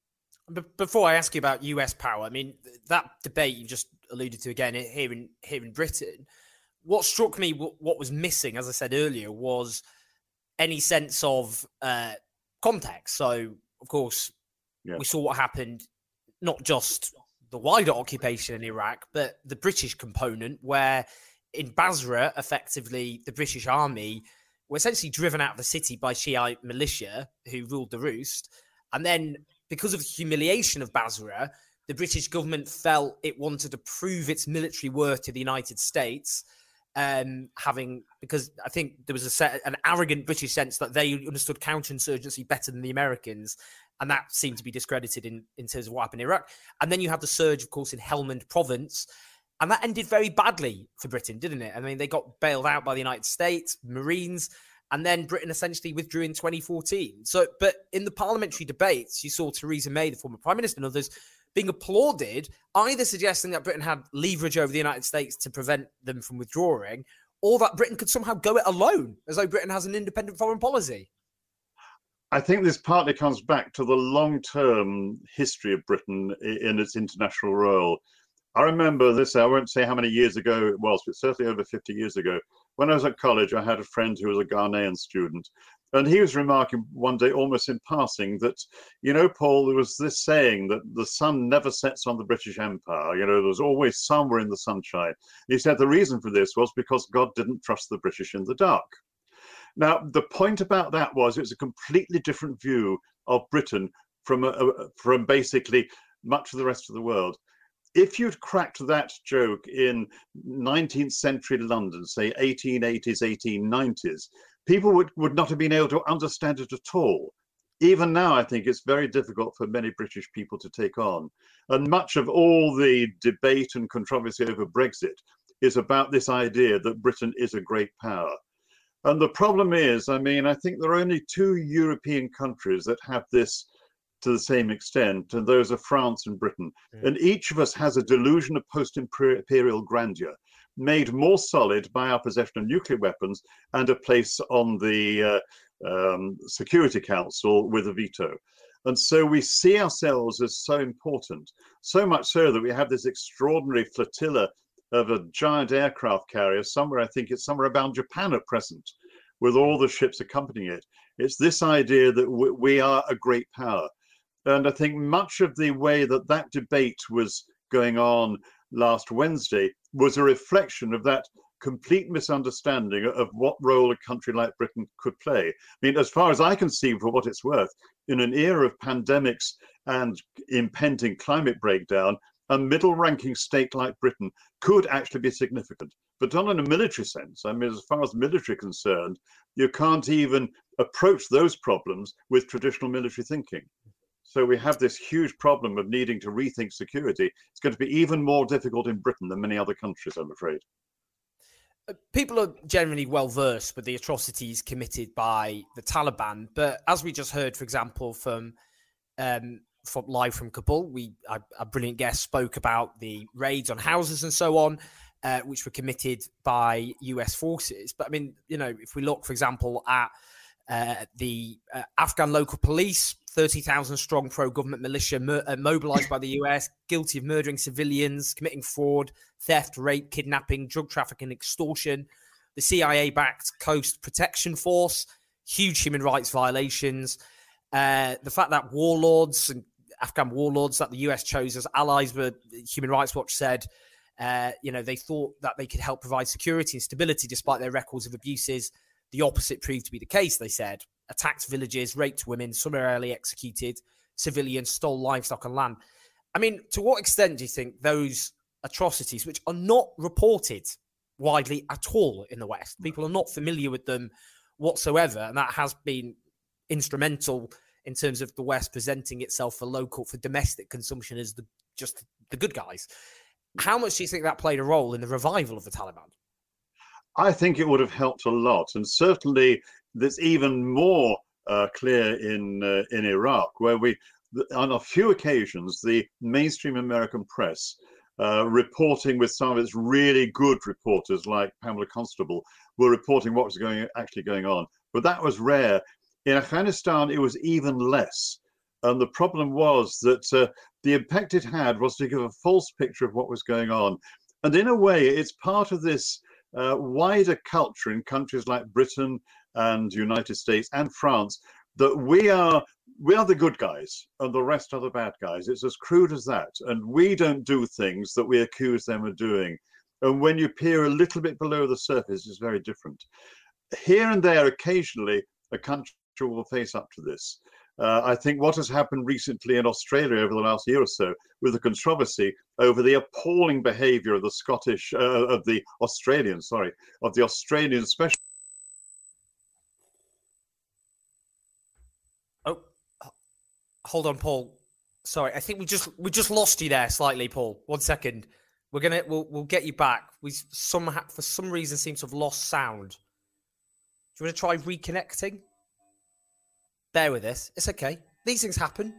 Before I ask you about U S power, I mean, that debate you just alluded to again here in here in Britain, what struck me, what, what was missing, as I said earlier, was any sense of uh, context. So, of course, yeah. we saw what happened, not just the wider occupation in Iraq, but the British component, where in Basra, effectively, the British army were essentially driven out of the city by Shiite militia who ruled the roost. And then, because of the humiliation of Basra, the British government felt it wanted to prove its military worth to the United States, um, having because I think there was a set, an arrogant British sense that they understood counterinsurgency better than the Americans, and that seemed to be discredited in, in terms of what happened in Iraq. And then you have the surge, of course, in Helmand province, and that ended very badly for Britain, didn't it? I mean, they got bailed out by the United States, Marines, and then Britain essentially withdrew in twenty fourteen. So, but in the parliamentary debates, you saw Theresa May, the former Prime Minister, and others being applauded, either suggesting that Britain had leverage over the United States to prevent them from withdrawing, or that Britain could somehow go it alone, as though Britain has an independent foreign policy. I think this partly comes back to the long-term history of Britain in its international role. I remember this, I won't say how many years ago it was, but certainly over fifty years ago. When I was at college, I had a friend who was a Ghanaian student, and he was remarking one day, almost in passing, that, you know, Paul, there was this saying that the sun never sets on the British Empire. You know, there was always somewhere in the sunshine. He said the reason for this was because God didn't trust the British in the dark. Now, the point about that was it was a completely different view of Britain from, a, from basically much of the rest of the world. If you'd cracked that joke in nineteenth century London, say eighteen eighties, eighteen nineties, people would, would not have been able to understand it at all. Even now, I think it's very difficult for many British people to take on. And much of all the debate and controversy over Brexit is about this idea that Britain is a great power. And the problem is, I mean, I think there are only two European countries that have this to the same extent, and those are France and Britain. Mm. And each of us has a delusion of post-imperial grandeur, made more solid by our possession of nuclear weapons and a place on the uh, um, Security Council with a veto. And so we see ourselves as so important, so much so that we have this extraordinary flotilla of a giant aircraft carrier somewhere, I think it's somewhere about Japan at present, with all the ships accompanying it. It's this idea that w- we are a great power. And I think much of the way that that debate was going on last Wednesday was a reflection of that complete misunderstanding of what role a country like Britain could play. I mean, as far as I can see, for what it's worth, in an era of pandemics and impending climate breakdown, a middle-ranking state like Britain could actually be significant, but not in a military sense. I mean, as far as military is concerned, you can't even approach those problems with traditional military thinking. So we have this huge problem of needing to rethink security. It's going to be even more difficult in Britain than many other countries, I'm afraid. People are generally well versed with the atrocities committed by the Taliban, but as we just heard, for example, from um, from live from Kabul, we our, our brilliant guest spoke about the raids on houses and so on, uh, which were committed by U S forces. But I mean, you know, if we look, for example, at uh, the uh, Afghan local police, thirty thousand strong pro-government militia mo- uh, mobilized by the U S, guilty of murdering civilians, committing fraud, theft, rape, kidnapping, drug trafficking, extortion. The C I A-backed Coast Protection Force, huge human rights violations. Uh, the fact that warlords and Afghan warlords that the U S chose as allies, were Human Rights Watch said, uh, you know, they thought that they could help provide security and stability despite their records of abuses. The opposite proved to be the case, they said. Attacked villages, raped women, summarily executed civilians, stole livestock and land. I mean, to what extent do you think those atrocities, which are not reported widely at all in the West, people are not familiar with them whatsoever, and that has been instrumental in terms of the West presenting itself for local, for domestic consumption as the just the good guys. How much do you think that played a role in the revival of the Taliban? I think it would have helped a lot, and certainly there's even more uh, clear in uh, in Iraq, where we, on a few occasions, the mainstream American press uh, reporting with some of its really good reporters, like Pamela Constable, were reporting what was going actually going on. But that was rare. In Afghanistan, it was even less. And the problem was that uh, the impact it had was to give a false picture of what was going on. And in a way, it's part of this uh, wider culture in countries like Britain and United States and France that we are we are the good guys and the rest are the bad guys. It's as crude as that. And we don't do things that we accuse them of doing. And when you peer a little bit below the surface, it's very different. Here and there, occasionally, a country will face up to this. Uh, I think what has happened recently in Australia over the last year or so with the controversy over the appalling behaviour of the Scottish, uh, of the Australian, sorry, of the Australian special. Oh, hold on, Paul. Sorry, I think we just we just lost you there slightly, Paul. One second. We're gonna we'll we'll get you back. We somehow for some reason seem to have lost sound. Do you want to try reconnecting? Bear with us. It's okay. These things happen.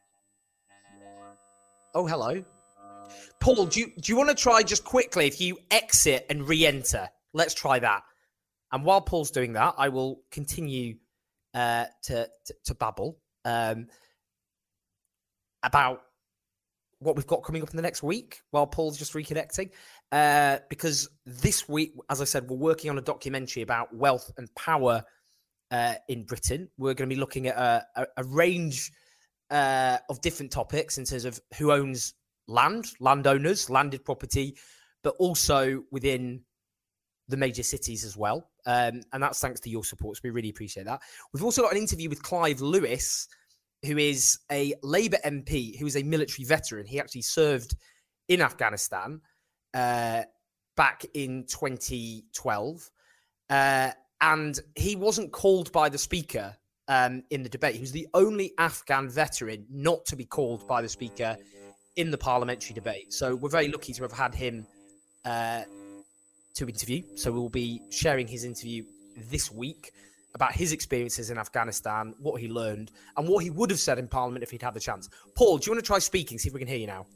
Oh, hello. Paul, do you, do you want to try just quickly if you exit and re-enter? Let's try that. And while Paul's doing that, I will continue uh, to, to, to babble um, about what we've got coming up in the next week while Paul's just reconnecting. Uh, because this week, as I said, we're working on a documentary about wealth and power Uh, in Britain. We're going to be looking at a, a, a range uh, of different topics in terms of who owns land, landowners, landed property, but also within the major cities as well. Um, and that's thanks to your support. So we really appreciate that. We've also got an interview with Clive Lewis, who is a Labour M P, who is a military veteran. He actually served in Afghanistan uh, back in twenty twelve. Uh, And he wasn't called by the speaker um, in the debate. He was the only Afghan veteran not to be called by the speaker in the parliamentary debate. So we're very lucky to have had him uh, to interview. So we'll be sharing his interview this week about his experiences in Afghanistan, what he learned, and what he would have said in Parliament if he'd had the chance. Paul, do you want to try speaking, see if we can hear you now?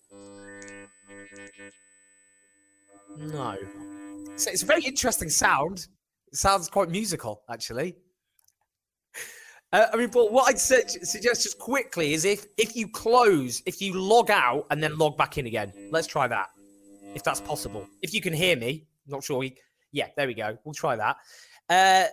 No. So it's a very interesting sound. It sounds quite musical, actually. Uh, I mean, but what I'd say, suggest just quickly is if if you close, if you log out and then log back in again. Let's try that, if that's possible. If you can hear me, not sure. We, yeah, there we go. We'll try that. Uh,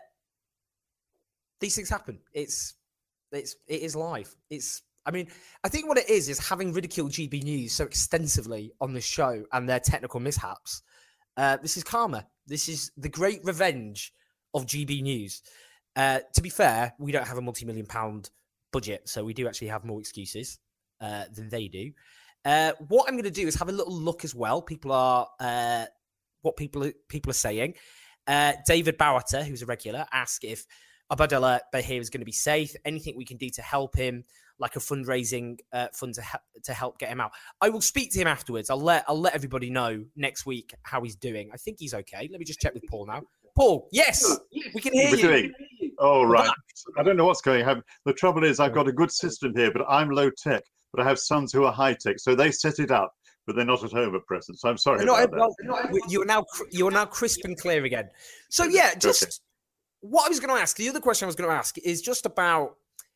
these things happen. It's it's it is live. It's. I mean, I think what it is is having ridiculed G B News so extensively on this show and their technical mishaps. Uh, this is karma. This is the great revenge of G B News. Uh, to be fair, we don't have a multi-million pound budget, so we do actually have more excuses uh, than they do. Uh, what I'm going to do is have a little look as well. People are uh, what people are, people are saying. Uh, David Bowata, who's a regular, asked if Obaidallah Bahir is going to be safe. Anything we can do to help him, like a fundraising uh, fund to, ha- to help get him out. I will speak to him afterwards. I'll let I'll let everybody know next week how he's doing. I think he's okay. Let me just check with Paul now. Paul, yes, we can hear We're you. doing. Oh, right. I don't know what's going on. The trouble is I've got a good system here, but I'm low tech, but I have sons who are high tech. So they set it up, but they're not at home at present. So I'm sorry no, about well, that. You're now, you're now crisp and clear again. So yeah, just okay. What I was going to ask, the other question I was going to ask is just about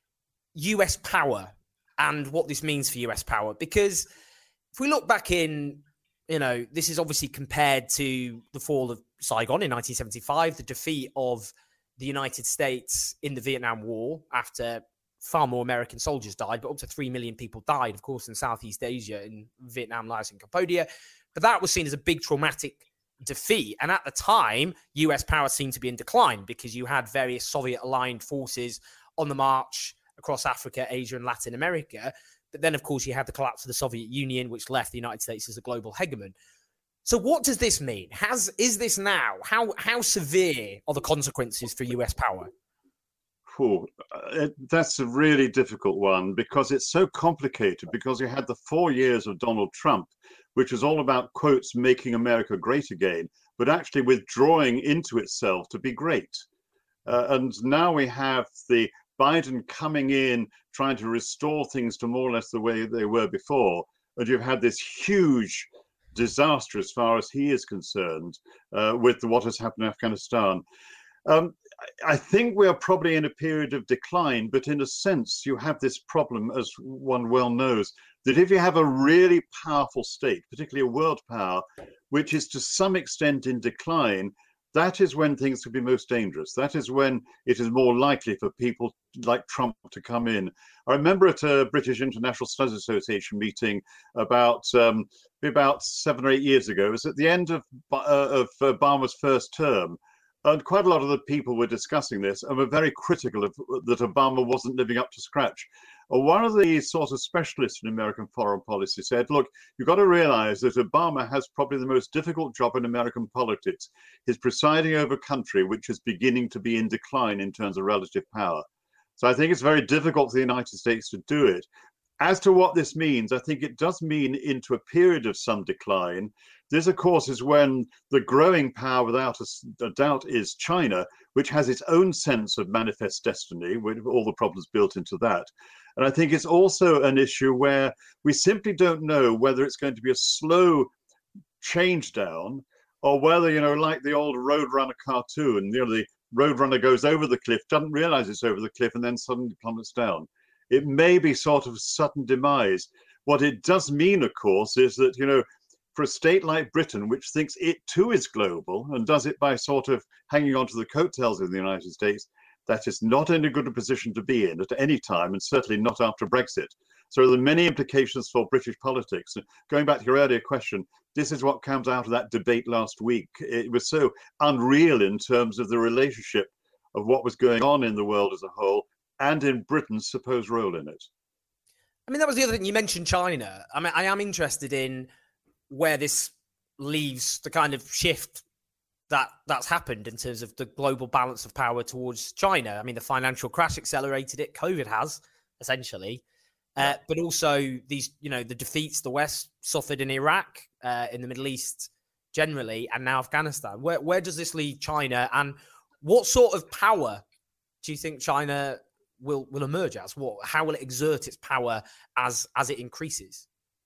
U S power and what this means for U S power. Because if we look back in, you know, this is obviously compared to the fall of Saigon in nineteen seventy-five, the defeat of the United States in the Vietnam War after far more American soldiers died, but up to three million people died, of course, in Southeast Asia, in Vietnam, Laos, and Cambodia. But that was seen as a big traumatic defeat. And at the time, U S power seemed to be in decline because you had various Soviet-aligned forces on the march across Africa, Asia, and Latin America. But then, of course, you had the collapse of the Soviet Union, which left the United States as a global hegemon. So what does this mean? Has is this now? How how severe are the consequences for U S power? Ooh, uh, that's a really difficult one because it's so complicated, because you had the four years of Donald Trump, which was all about, quotes, making America great again, but actually withdrawing into itself to be great. Uh, and now we have the Biden coming in, trying to restore things to more or less the way they were before. And you've had this huge disaster as far as he is concerned uh, with what has happened in Afghanistan. Um, I think we are probably in a period of decline, but in a sense, you have this problem, as one well knows, that if you have a really powerful state, particularly a world power, which is to some extent in decline, that is when things could be most dangerous. That is when it is more likely for people like Trump to come in. I remember at a British International Studies Association meeting about um, about seven or eight years ago. It was at the end of, uh, of Obama's first term. And quite a lot of the people were discussing this and were very critical of that Obama wasn't living up to scratch. And one of the sort of specialists in American foreign policy said, look, you've got to realize that Obama has probably the most difficult job in American politics. He's presiding over a country which is beginning to be in decline in terms of relative power. So I think it's very difficult for the United States to do it. As to what this means, I think it does mean into a period of some decline. This, of course, is when the growing power, without a, a doubt, is China, which has its own sense of manifest destiny, with all the problems built into that. And I think it's also an issue where we simply don't know whether it's going to be a slow change down, or whether, you know, like the old Roadrunner cartoon, you know, the Roadrunner goes over the cliff, doesn't realize it's over the cliff, and then suddenly plummets down. It may be sort of sudden demise. What it does mean, of course, is that, you know, for a state like Britain, which thinks it too is global and does it by sort of hanging on to the coattails of the United States, that is not in a good position to be in at any time, and certainly not after Brexit. So there are many implications for British politics. Going back to your earlier question, this is what comes out of that debate last week. It was so unreal in terms of the relationship of what was going on in the world as a whole and in Britain's supposed role in it. I mean, that was the other thing. You mentioned China. I mean, I am interested in where this leaves the kind of shift that that's happened in terms of the global balance of power towards China. I mean, the financial crash accelerated it. COVID has, essentially. Uh, but also these, you know, the defeats the West suffered in Iraq, uh, in the Middle East generally, and now Afghanistan. Where where does this leave China, and what sort of power do you think China will will emerge as? What how will it exert its power as as it increases?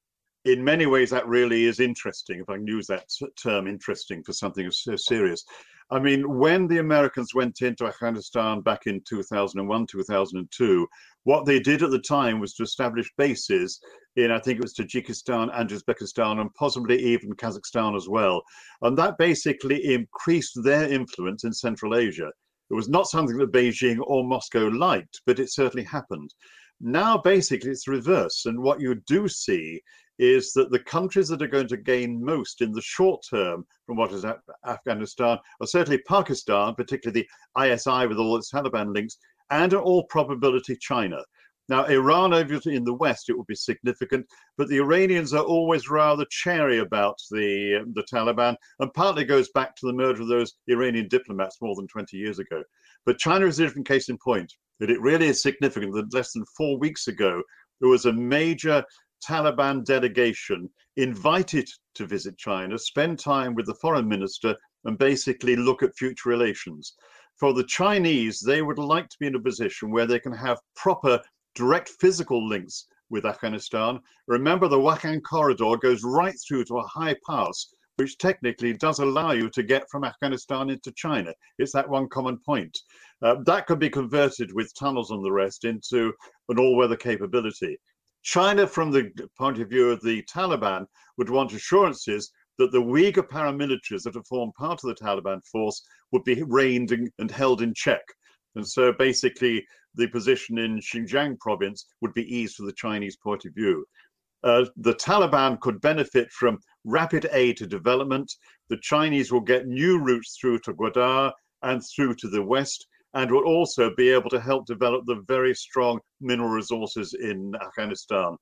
In many ways, that really is interesting, if I can use that term, interesting, for something so serious. I mean, when the Americans went into Afghanistan back in two thousand one, two thousand two, what they did at the time was to establish bases in, I think it was Tajikistan and Uzbekistan, and possibly even Kazakhstan as well. And that basically increased their influence in Central Asia. It was not something that Beijing or Moscow liked, but it certainly happened. Now, basically, it's reverse. And what you do see is that the countries that are going to gain most in the short term from what is Af- Afghanistan are certainly Pakistan, particularly the I S I with all its Taliban links, and in all probability China. Now, Iran, obviously in the West, it would be significant, but the Iranians are always rather chary about the, the Taliban, and partly goes back to the murder of those Iranian diplomats more than twenty years ago. But China is a different case in point, that it really is significant that less than four weeks ago, there was a major Taliban delegation invited to visit China, spend time with the foreign minister, and basically look at future relations. For the Chinese, they would like to be in a position where they can have proper direct physical links with Afghanistan. Remember, the Wakhan corridor goes right through to a high pass, which technically does allow you to get from Afghanistan into China. It's that one common point. Uh, that could be converted with tunnels and the rest into an all-weather capability. China, from the point of view of the Taliban, would want assurances that the Uyghur paramilitaries that have formed part of the Taliban force would be reined and held in check. And so basically the position in Xinjiang province would be eased from the Chinese point of view. Uh, the Taliban could benefit from rapid aid to development. The Chinese will get new routes through to Gwadar and through to the west, and will also be able to help develop the very strong mineral resources in Afghanistan.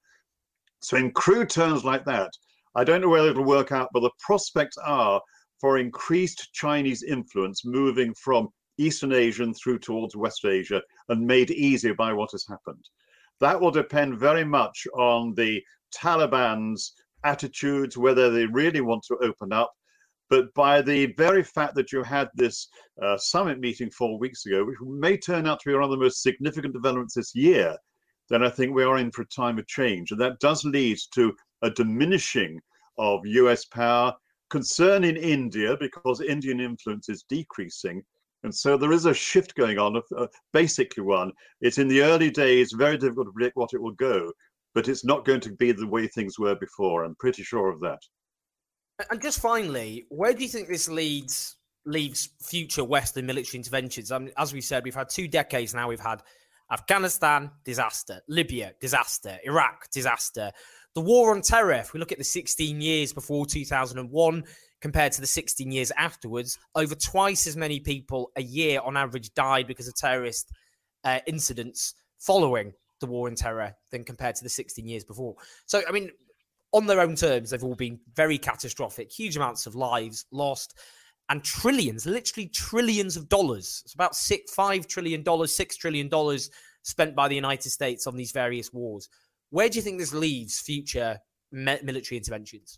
So in crude terms like that, I don't know whether it'll work out, but the prospects are for increased Chinese influence moving from Eastern Asia through towards West Asia, and made easier by what has happened. That will depend very much on the Taliban's attitudes, whether they really want to open up. But by the very fact that you had this uh, summit meeting four weeks ago, which may turn out to be one of the most significant developments this year, then I think we are in for a time of change. And that does lead to a diminishing of U S power, concern in India, because Indian influence is decreasing, And so there is a shift going on, uh, basically one. It's in the early days, very difficult to predict what it will go, but it's not going to be the way things were before. I'm pretty sure of that. And just finally, where do you think this leads leaves future Western military interventions? I mean, as we said, we've had two decades now. We've had Afghanistan, disaster. Libya, disaster. Iraq, disaster. The war on terror, if we look at the sixteen years before two thousand one compared to the sixteen years afterwards, over twice as many people a year on average died because of terrorist uh, incidents following the war on terror than compared to the sixteen years before. So, I mean, on their own terms, they've all been very catastrophic, huge amounts of lives lost, and trillions, literally trillions of dollars. It's about six, five trillion dollars, six trillion dollars spent by the United States on these various wars. Where do you think this leaves future me- military interventions?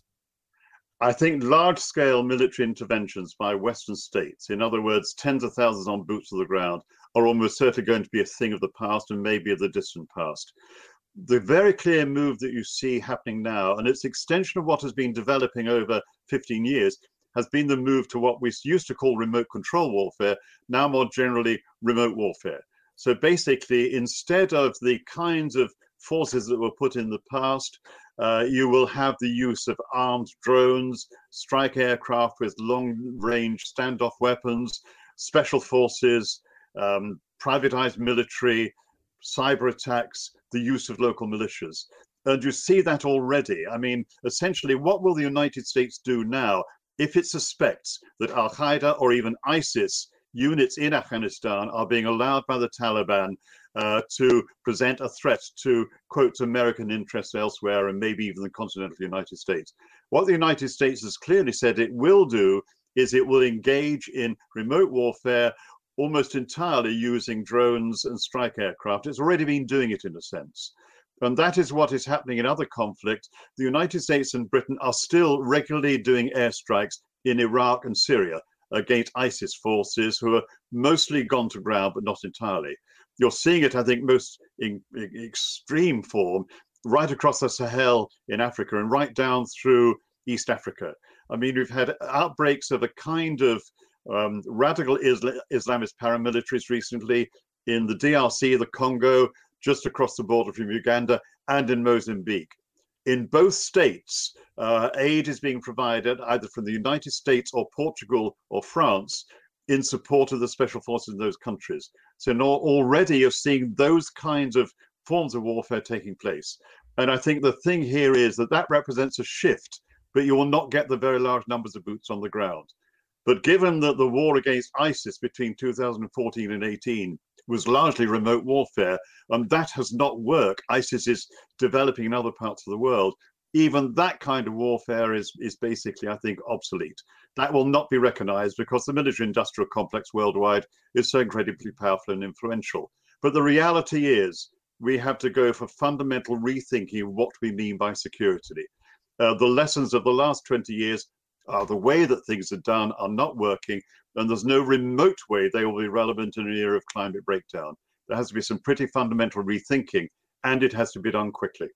I think large-scale military interventions by Western states, in other words, tens of thousands on boots to the ground, are almost certainly going to be a thing of the past and maybe of the distant past. The very clear move that you see happening now, and it's extension of what has been developing over fifteen years, has been the move to what we used to call remote control warfare, now more generally remote warfare. So basically, instead of the kinds of forces that were put in the past, uh, you will have the use of armed drones, strike aircraft with long-range standoff weapons, special forces, um, privatized military, cyber attacks, the use of local militias. And you see that already. I mean, essentially, what will the United States do now if it suspects that Al-Qaeda or even ISIS units in Afghanistan are being allowed by the Taliban uh, to present a threat to, quote, American interests elsewhere and maybe even the continental United States? What the United States has clearly said it will do is it will engage in remote warfare almost entirely using drones and strike aircraft. It's already been doing it in a sense. And that is what is happening in other conflicts. The United States and Britain are still regularly doing airstrikes in Iraq and Syria against ISIS forces who are mostly gone to ground, but not entirely. You're seeing it, I think, most in, in extreme form right across the Sahel in Africa and right down through East Africa. I mean, we've had outbreaks of a kind of um, radical Isla- Islamist paramilitaries recently in the D R C, the Congo, just across the border from Uganda, and in Mozambique. In both states, uh, aid is being provided either from the United States or Portugal or France in support of the special forces in those countries. So now already you're seeing those kinds of forms of warfare taking place. And I think the thing here is that that represents a shift, but you will not get the very large numbers of boots on the ground. But given that the war against ISIS between two thousand fourteen and eighteen was largely remote warfare, and that has not worked. ISIS is developing in other parts of the world. Even that kind of warfare is, is basically, I think, obsolete. That will not be recognized because the military-industrial complex worldwide is so incredibly powerful and influential. But the reality is we have to go for fundamental rethinking of what we mean by security. Uh, the lessons of the last twenty years are the way that things are done are not working, and there's no remote way they will be relevant in an era of climate breakdown. There has to be some pretty fundamental rethinking, and it has to be done quickly.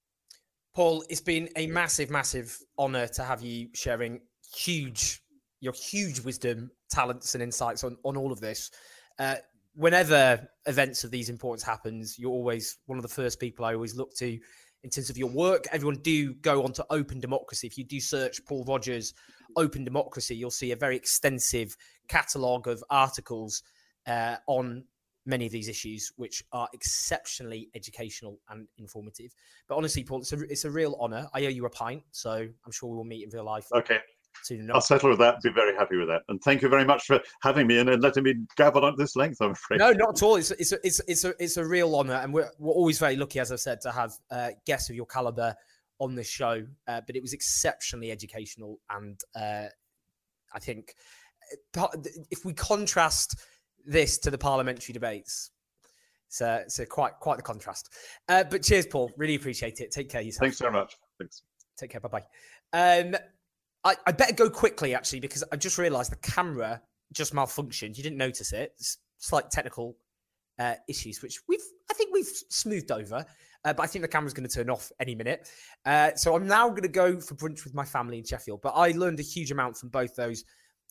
Paul, it's been a massive, massive honor to have you sharing huge, your huge wisdom, talents, and insights on, on all of this. Uh, whenever events of these importance happens, you're always one of the first people I always look to in terms of your work. Everyone do go on to Open Democracy. If you do search Paul Rogers, Open Democracy, you'll see a very extensive catalogue of articles uh, on many of these issues, which are exceptionally educational and informative. But honestly, Paul, it's a, it's a real honour. I owe you a pint, so I'm sure we will meet in real life. Okay. Soon enough. I'll settle with that. Be very happy with that. And thank you very much for having me and letting me gabble on this length, I'm afraid. No, not at all. It's it's a, it's it's a it's a real honour, and we're we're always very lucky, as I've said, to have uh, guests of your calibre on this show. Uh, but it was exceptionally educational, and uh, I think if we contrast this to the parliamentary debates, it's a, it's a quite quite the contrast. Uh, but cheers, Paul. Really appreciate it. Take care of yourself. Thanks so much. Thanks. Take care. Bye bye. Um, I, I better go quickly, actually, because I just realised the camera just malfunctioned. You didn't notice it. It's slight technical uh, issues, which we've, I think we've smoothed over. Uh, but I think the camera's going to turn off any minute. Uh, so I'm now going to go for brunch with my family in Sheffield. But I learned a huge amount from both those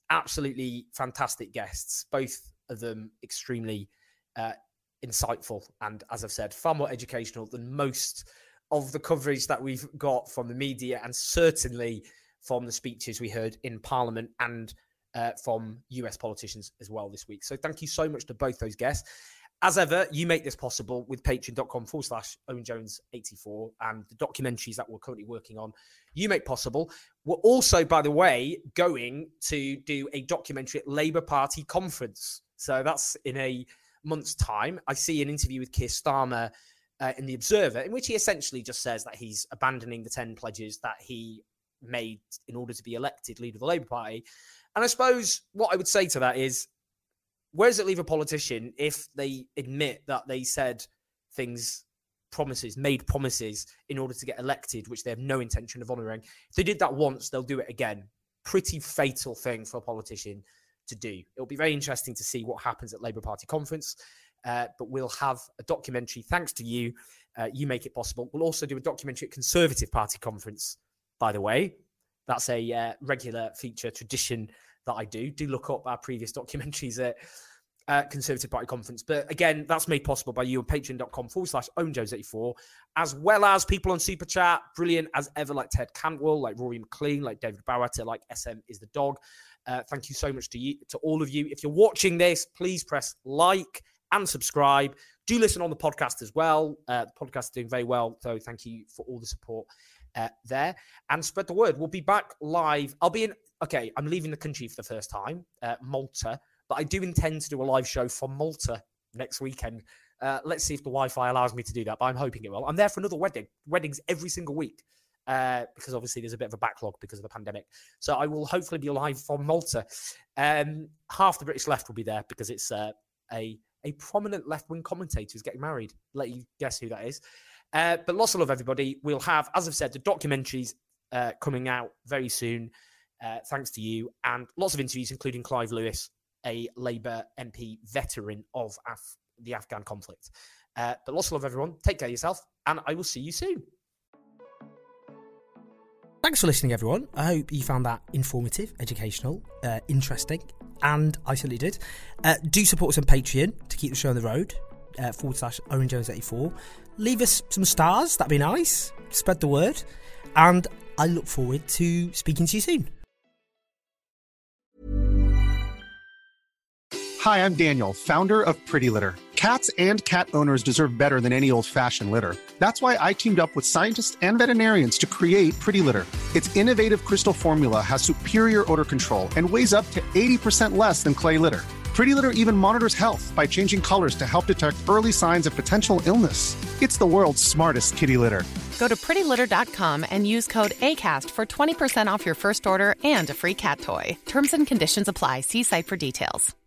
absolutely fantastic guests, both of them extremely uh, insightful and, as I've said, far more educational than most of the coverage that we've got from the media, and certainly from the speeches we heard in Parliament and uh, from U S politicians as well this week. So thank you so much to both those guests. As ever, you make this possible with patreon.com forward slash Owen Jones eighty-four, and the documentaries that we're currently working on, you make possible. We're also, by the way, going to do a documentary at Labour Party conference. So that's in a month's time. I see an interview with Keir Starmer uh, in The Observer, in which he essentially just says that he's abandoning the ten pledges that he made in order to be elected leader of the Labour Party. And I suppose what I would say to that is, where does it leave a politician if they admit that they said things, promises, made promises in order to get elected, which they have no intention of honouring? If they did that once, they'll do it again. Pretty fatal thing for a politician to do. It'll be very interesting to see what happens at Labour Party conference, uh, but we'll have a documentary thanks to you. Uh, you make it possible. We'll also do a documentary at Conservative Party conference, by the way. That's a uh, regular feature, tradition that I do. Do look up our previous documentaries at uh, Conservative Party conference. But again, that's made possible by you on patreon.com forward slash Owen Jones eighty-four, as well as people on Super Chat, brilliant as ever, like Ted Cantwell, like Rory McLean, like David Bauer, like S M is the dog. Uh, thank you so much to you, to all of you. If you're watching this, please press like and subscribe. Do listen on the podcast as well. Uh, the podcast is doing very well, so thank you for all the support uh, there. And spread the word. We'll be back live. I'll be in, okay, I'm leaving the country for the first time, uh, Malta, but I do intend to do a live show from Malta next weekend. Uh, let's see if the Wi-Fi allows me to do that, but I'm hoping it will. I'm there for another wedding, weddings every single week. Uh, because obviously there's a bit of a backlog because of the pandemic. So I will hopefully be live from Malta. Um, half the British left will be there because it's uh, a, a prominent left-wing commentator who's getting married. Let you guess who that is. Uh, but lots of love, everybody. We'll have, as I've said, the documentaries uh, coming out very soon, uh, thanks to you, and lots of interviews, including Clive Lewis, a Labour M P veteran of Af- the Afghan conflict. Uh, but lots of love, everyone. Take care of yourself, and I will see you soon. Thanks for listening, everyone. I hope you found that informative, educational, uh, interesting, and I certainly did. Uh, do support us on Patreon to keep the show on the road, uh, forward slash Owen Jones eighty-four. Leave us some stars, that'd be nice. Spread the word. And I look forward to speaking to you soon. Hi, I'm Daniel, founder of Pretty Litter. Cats and cat owners deserve better than any old-fashioned litter. That's why I teamed up with scientists and veterinarians to create Pretty Litter. Its innovative crystal formula has superior odor control and weighs up to eighty percent less than clay litter. Pretty Litter even monitors health by changing colors to help detect early signs of potential illness. It's the world's smartest kitty litter. Go to pretty litter dot com and use code ACAST for twenty percent off your first order and a free cat toy. Terms and conditions apply. See site for details.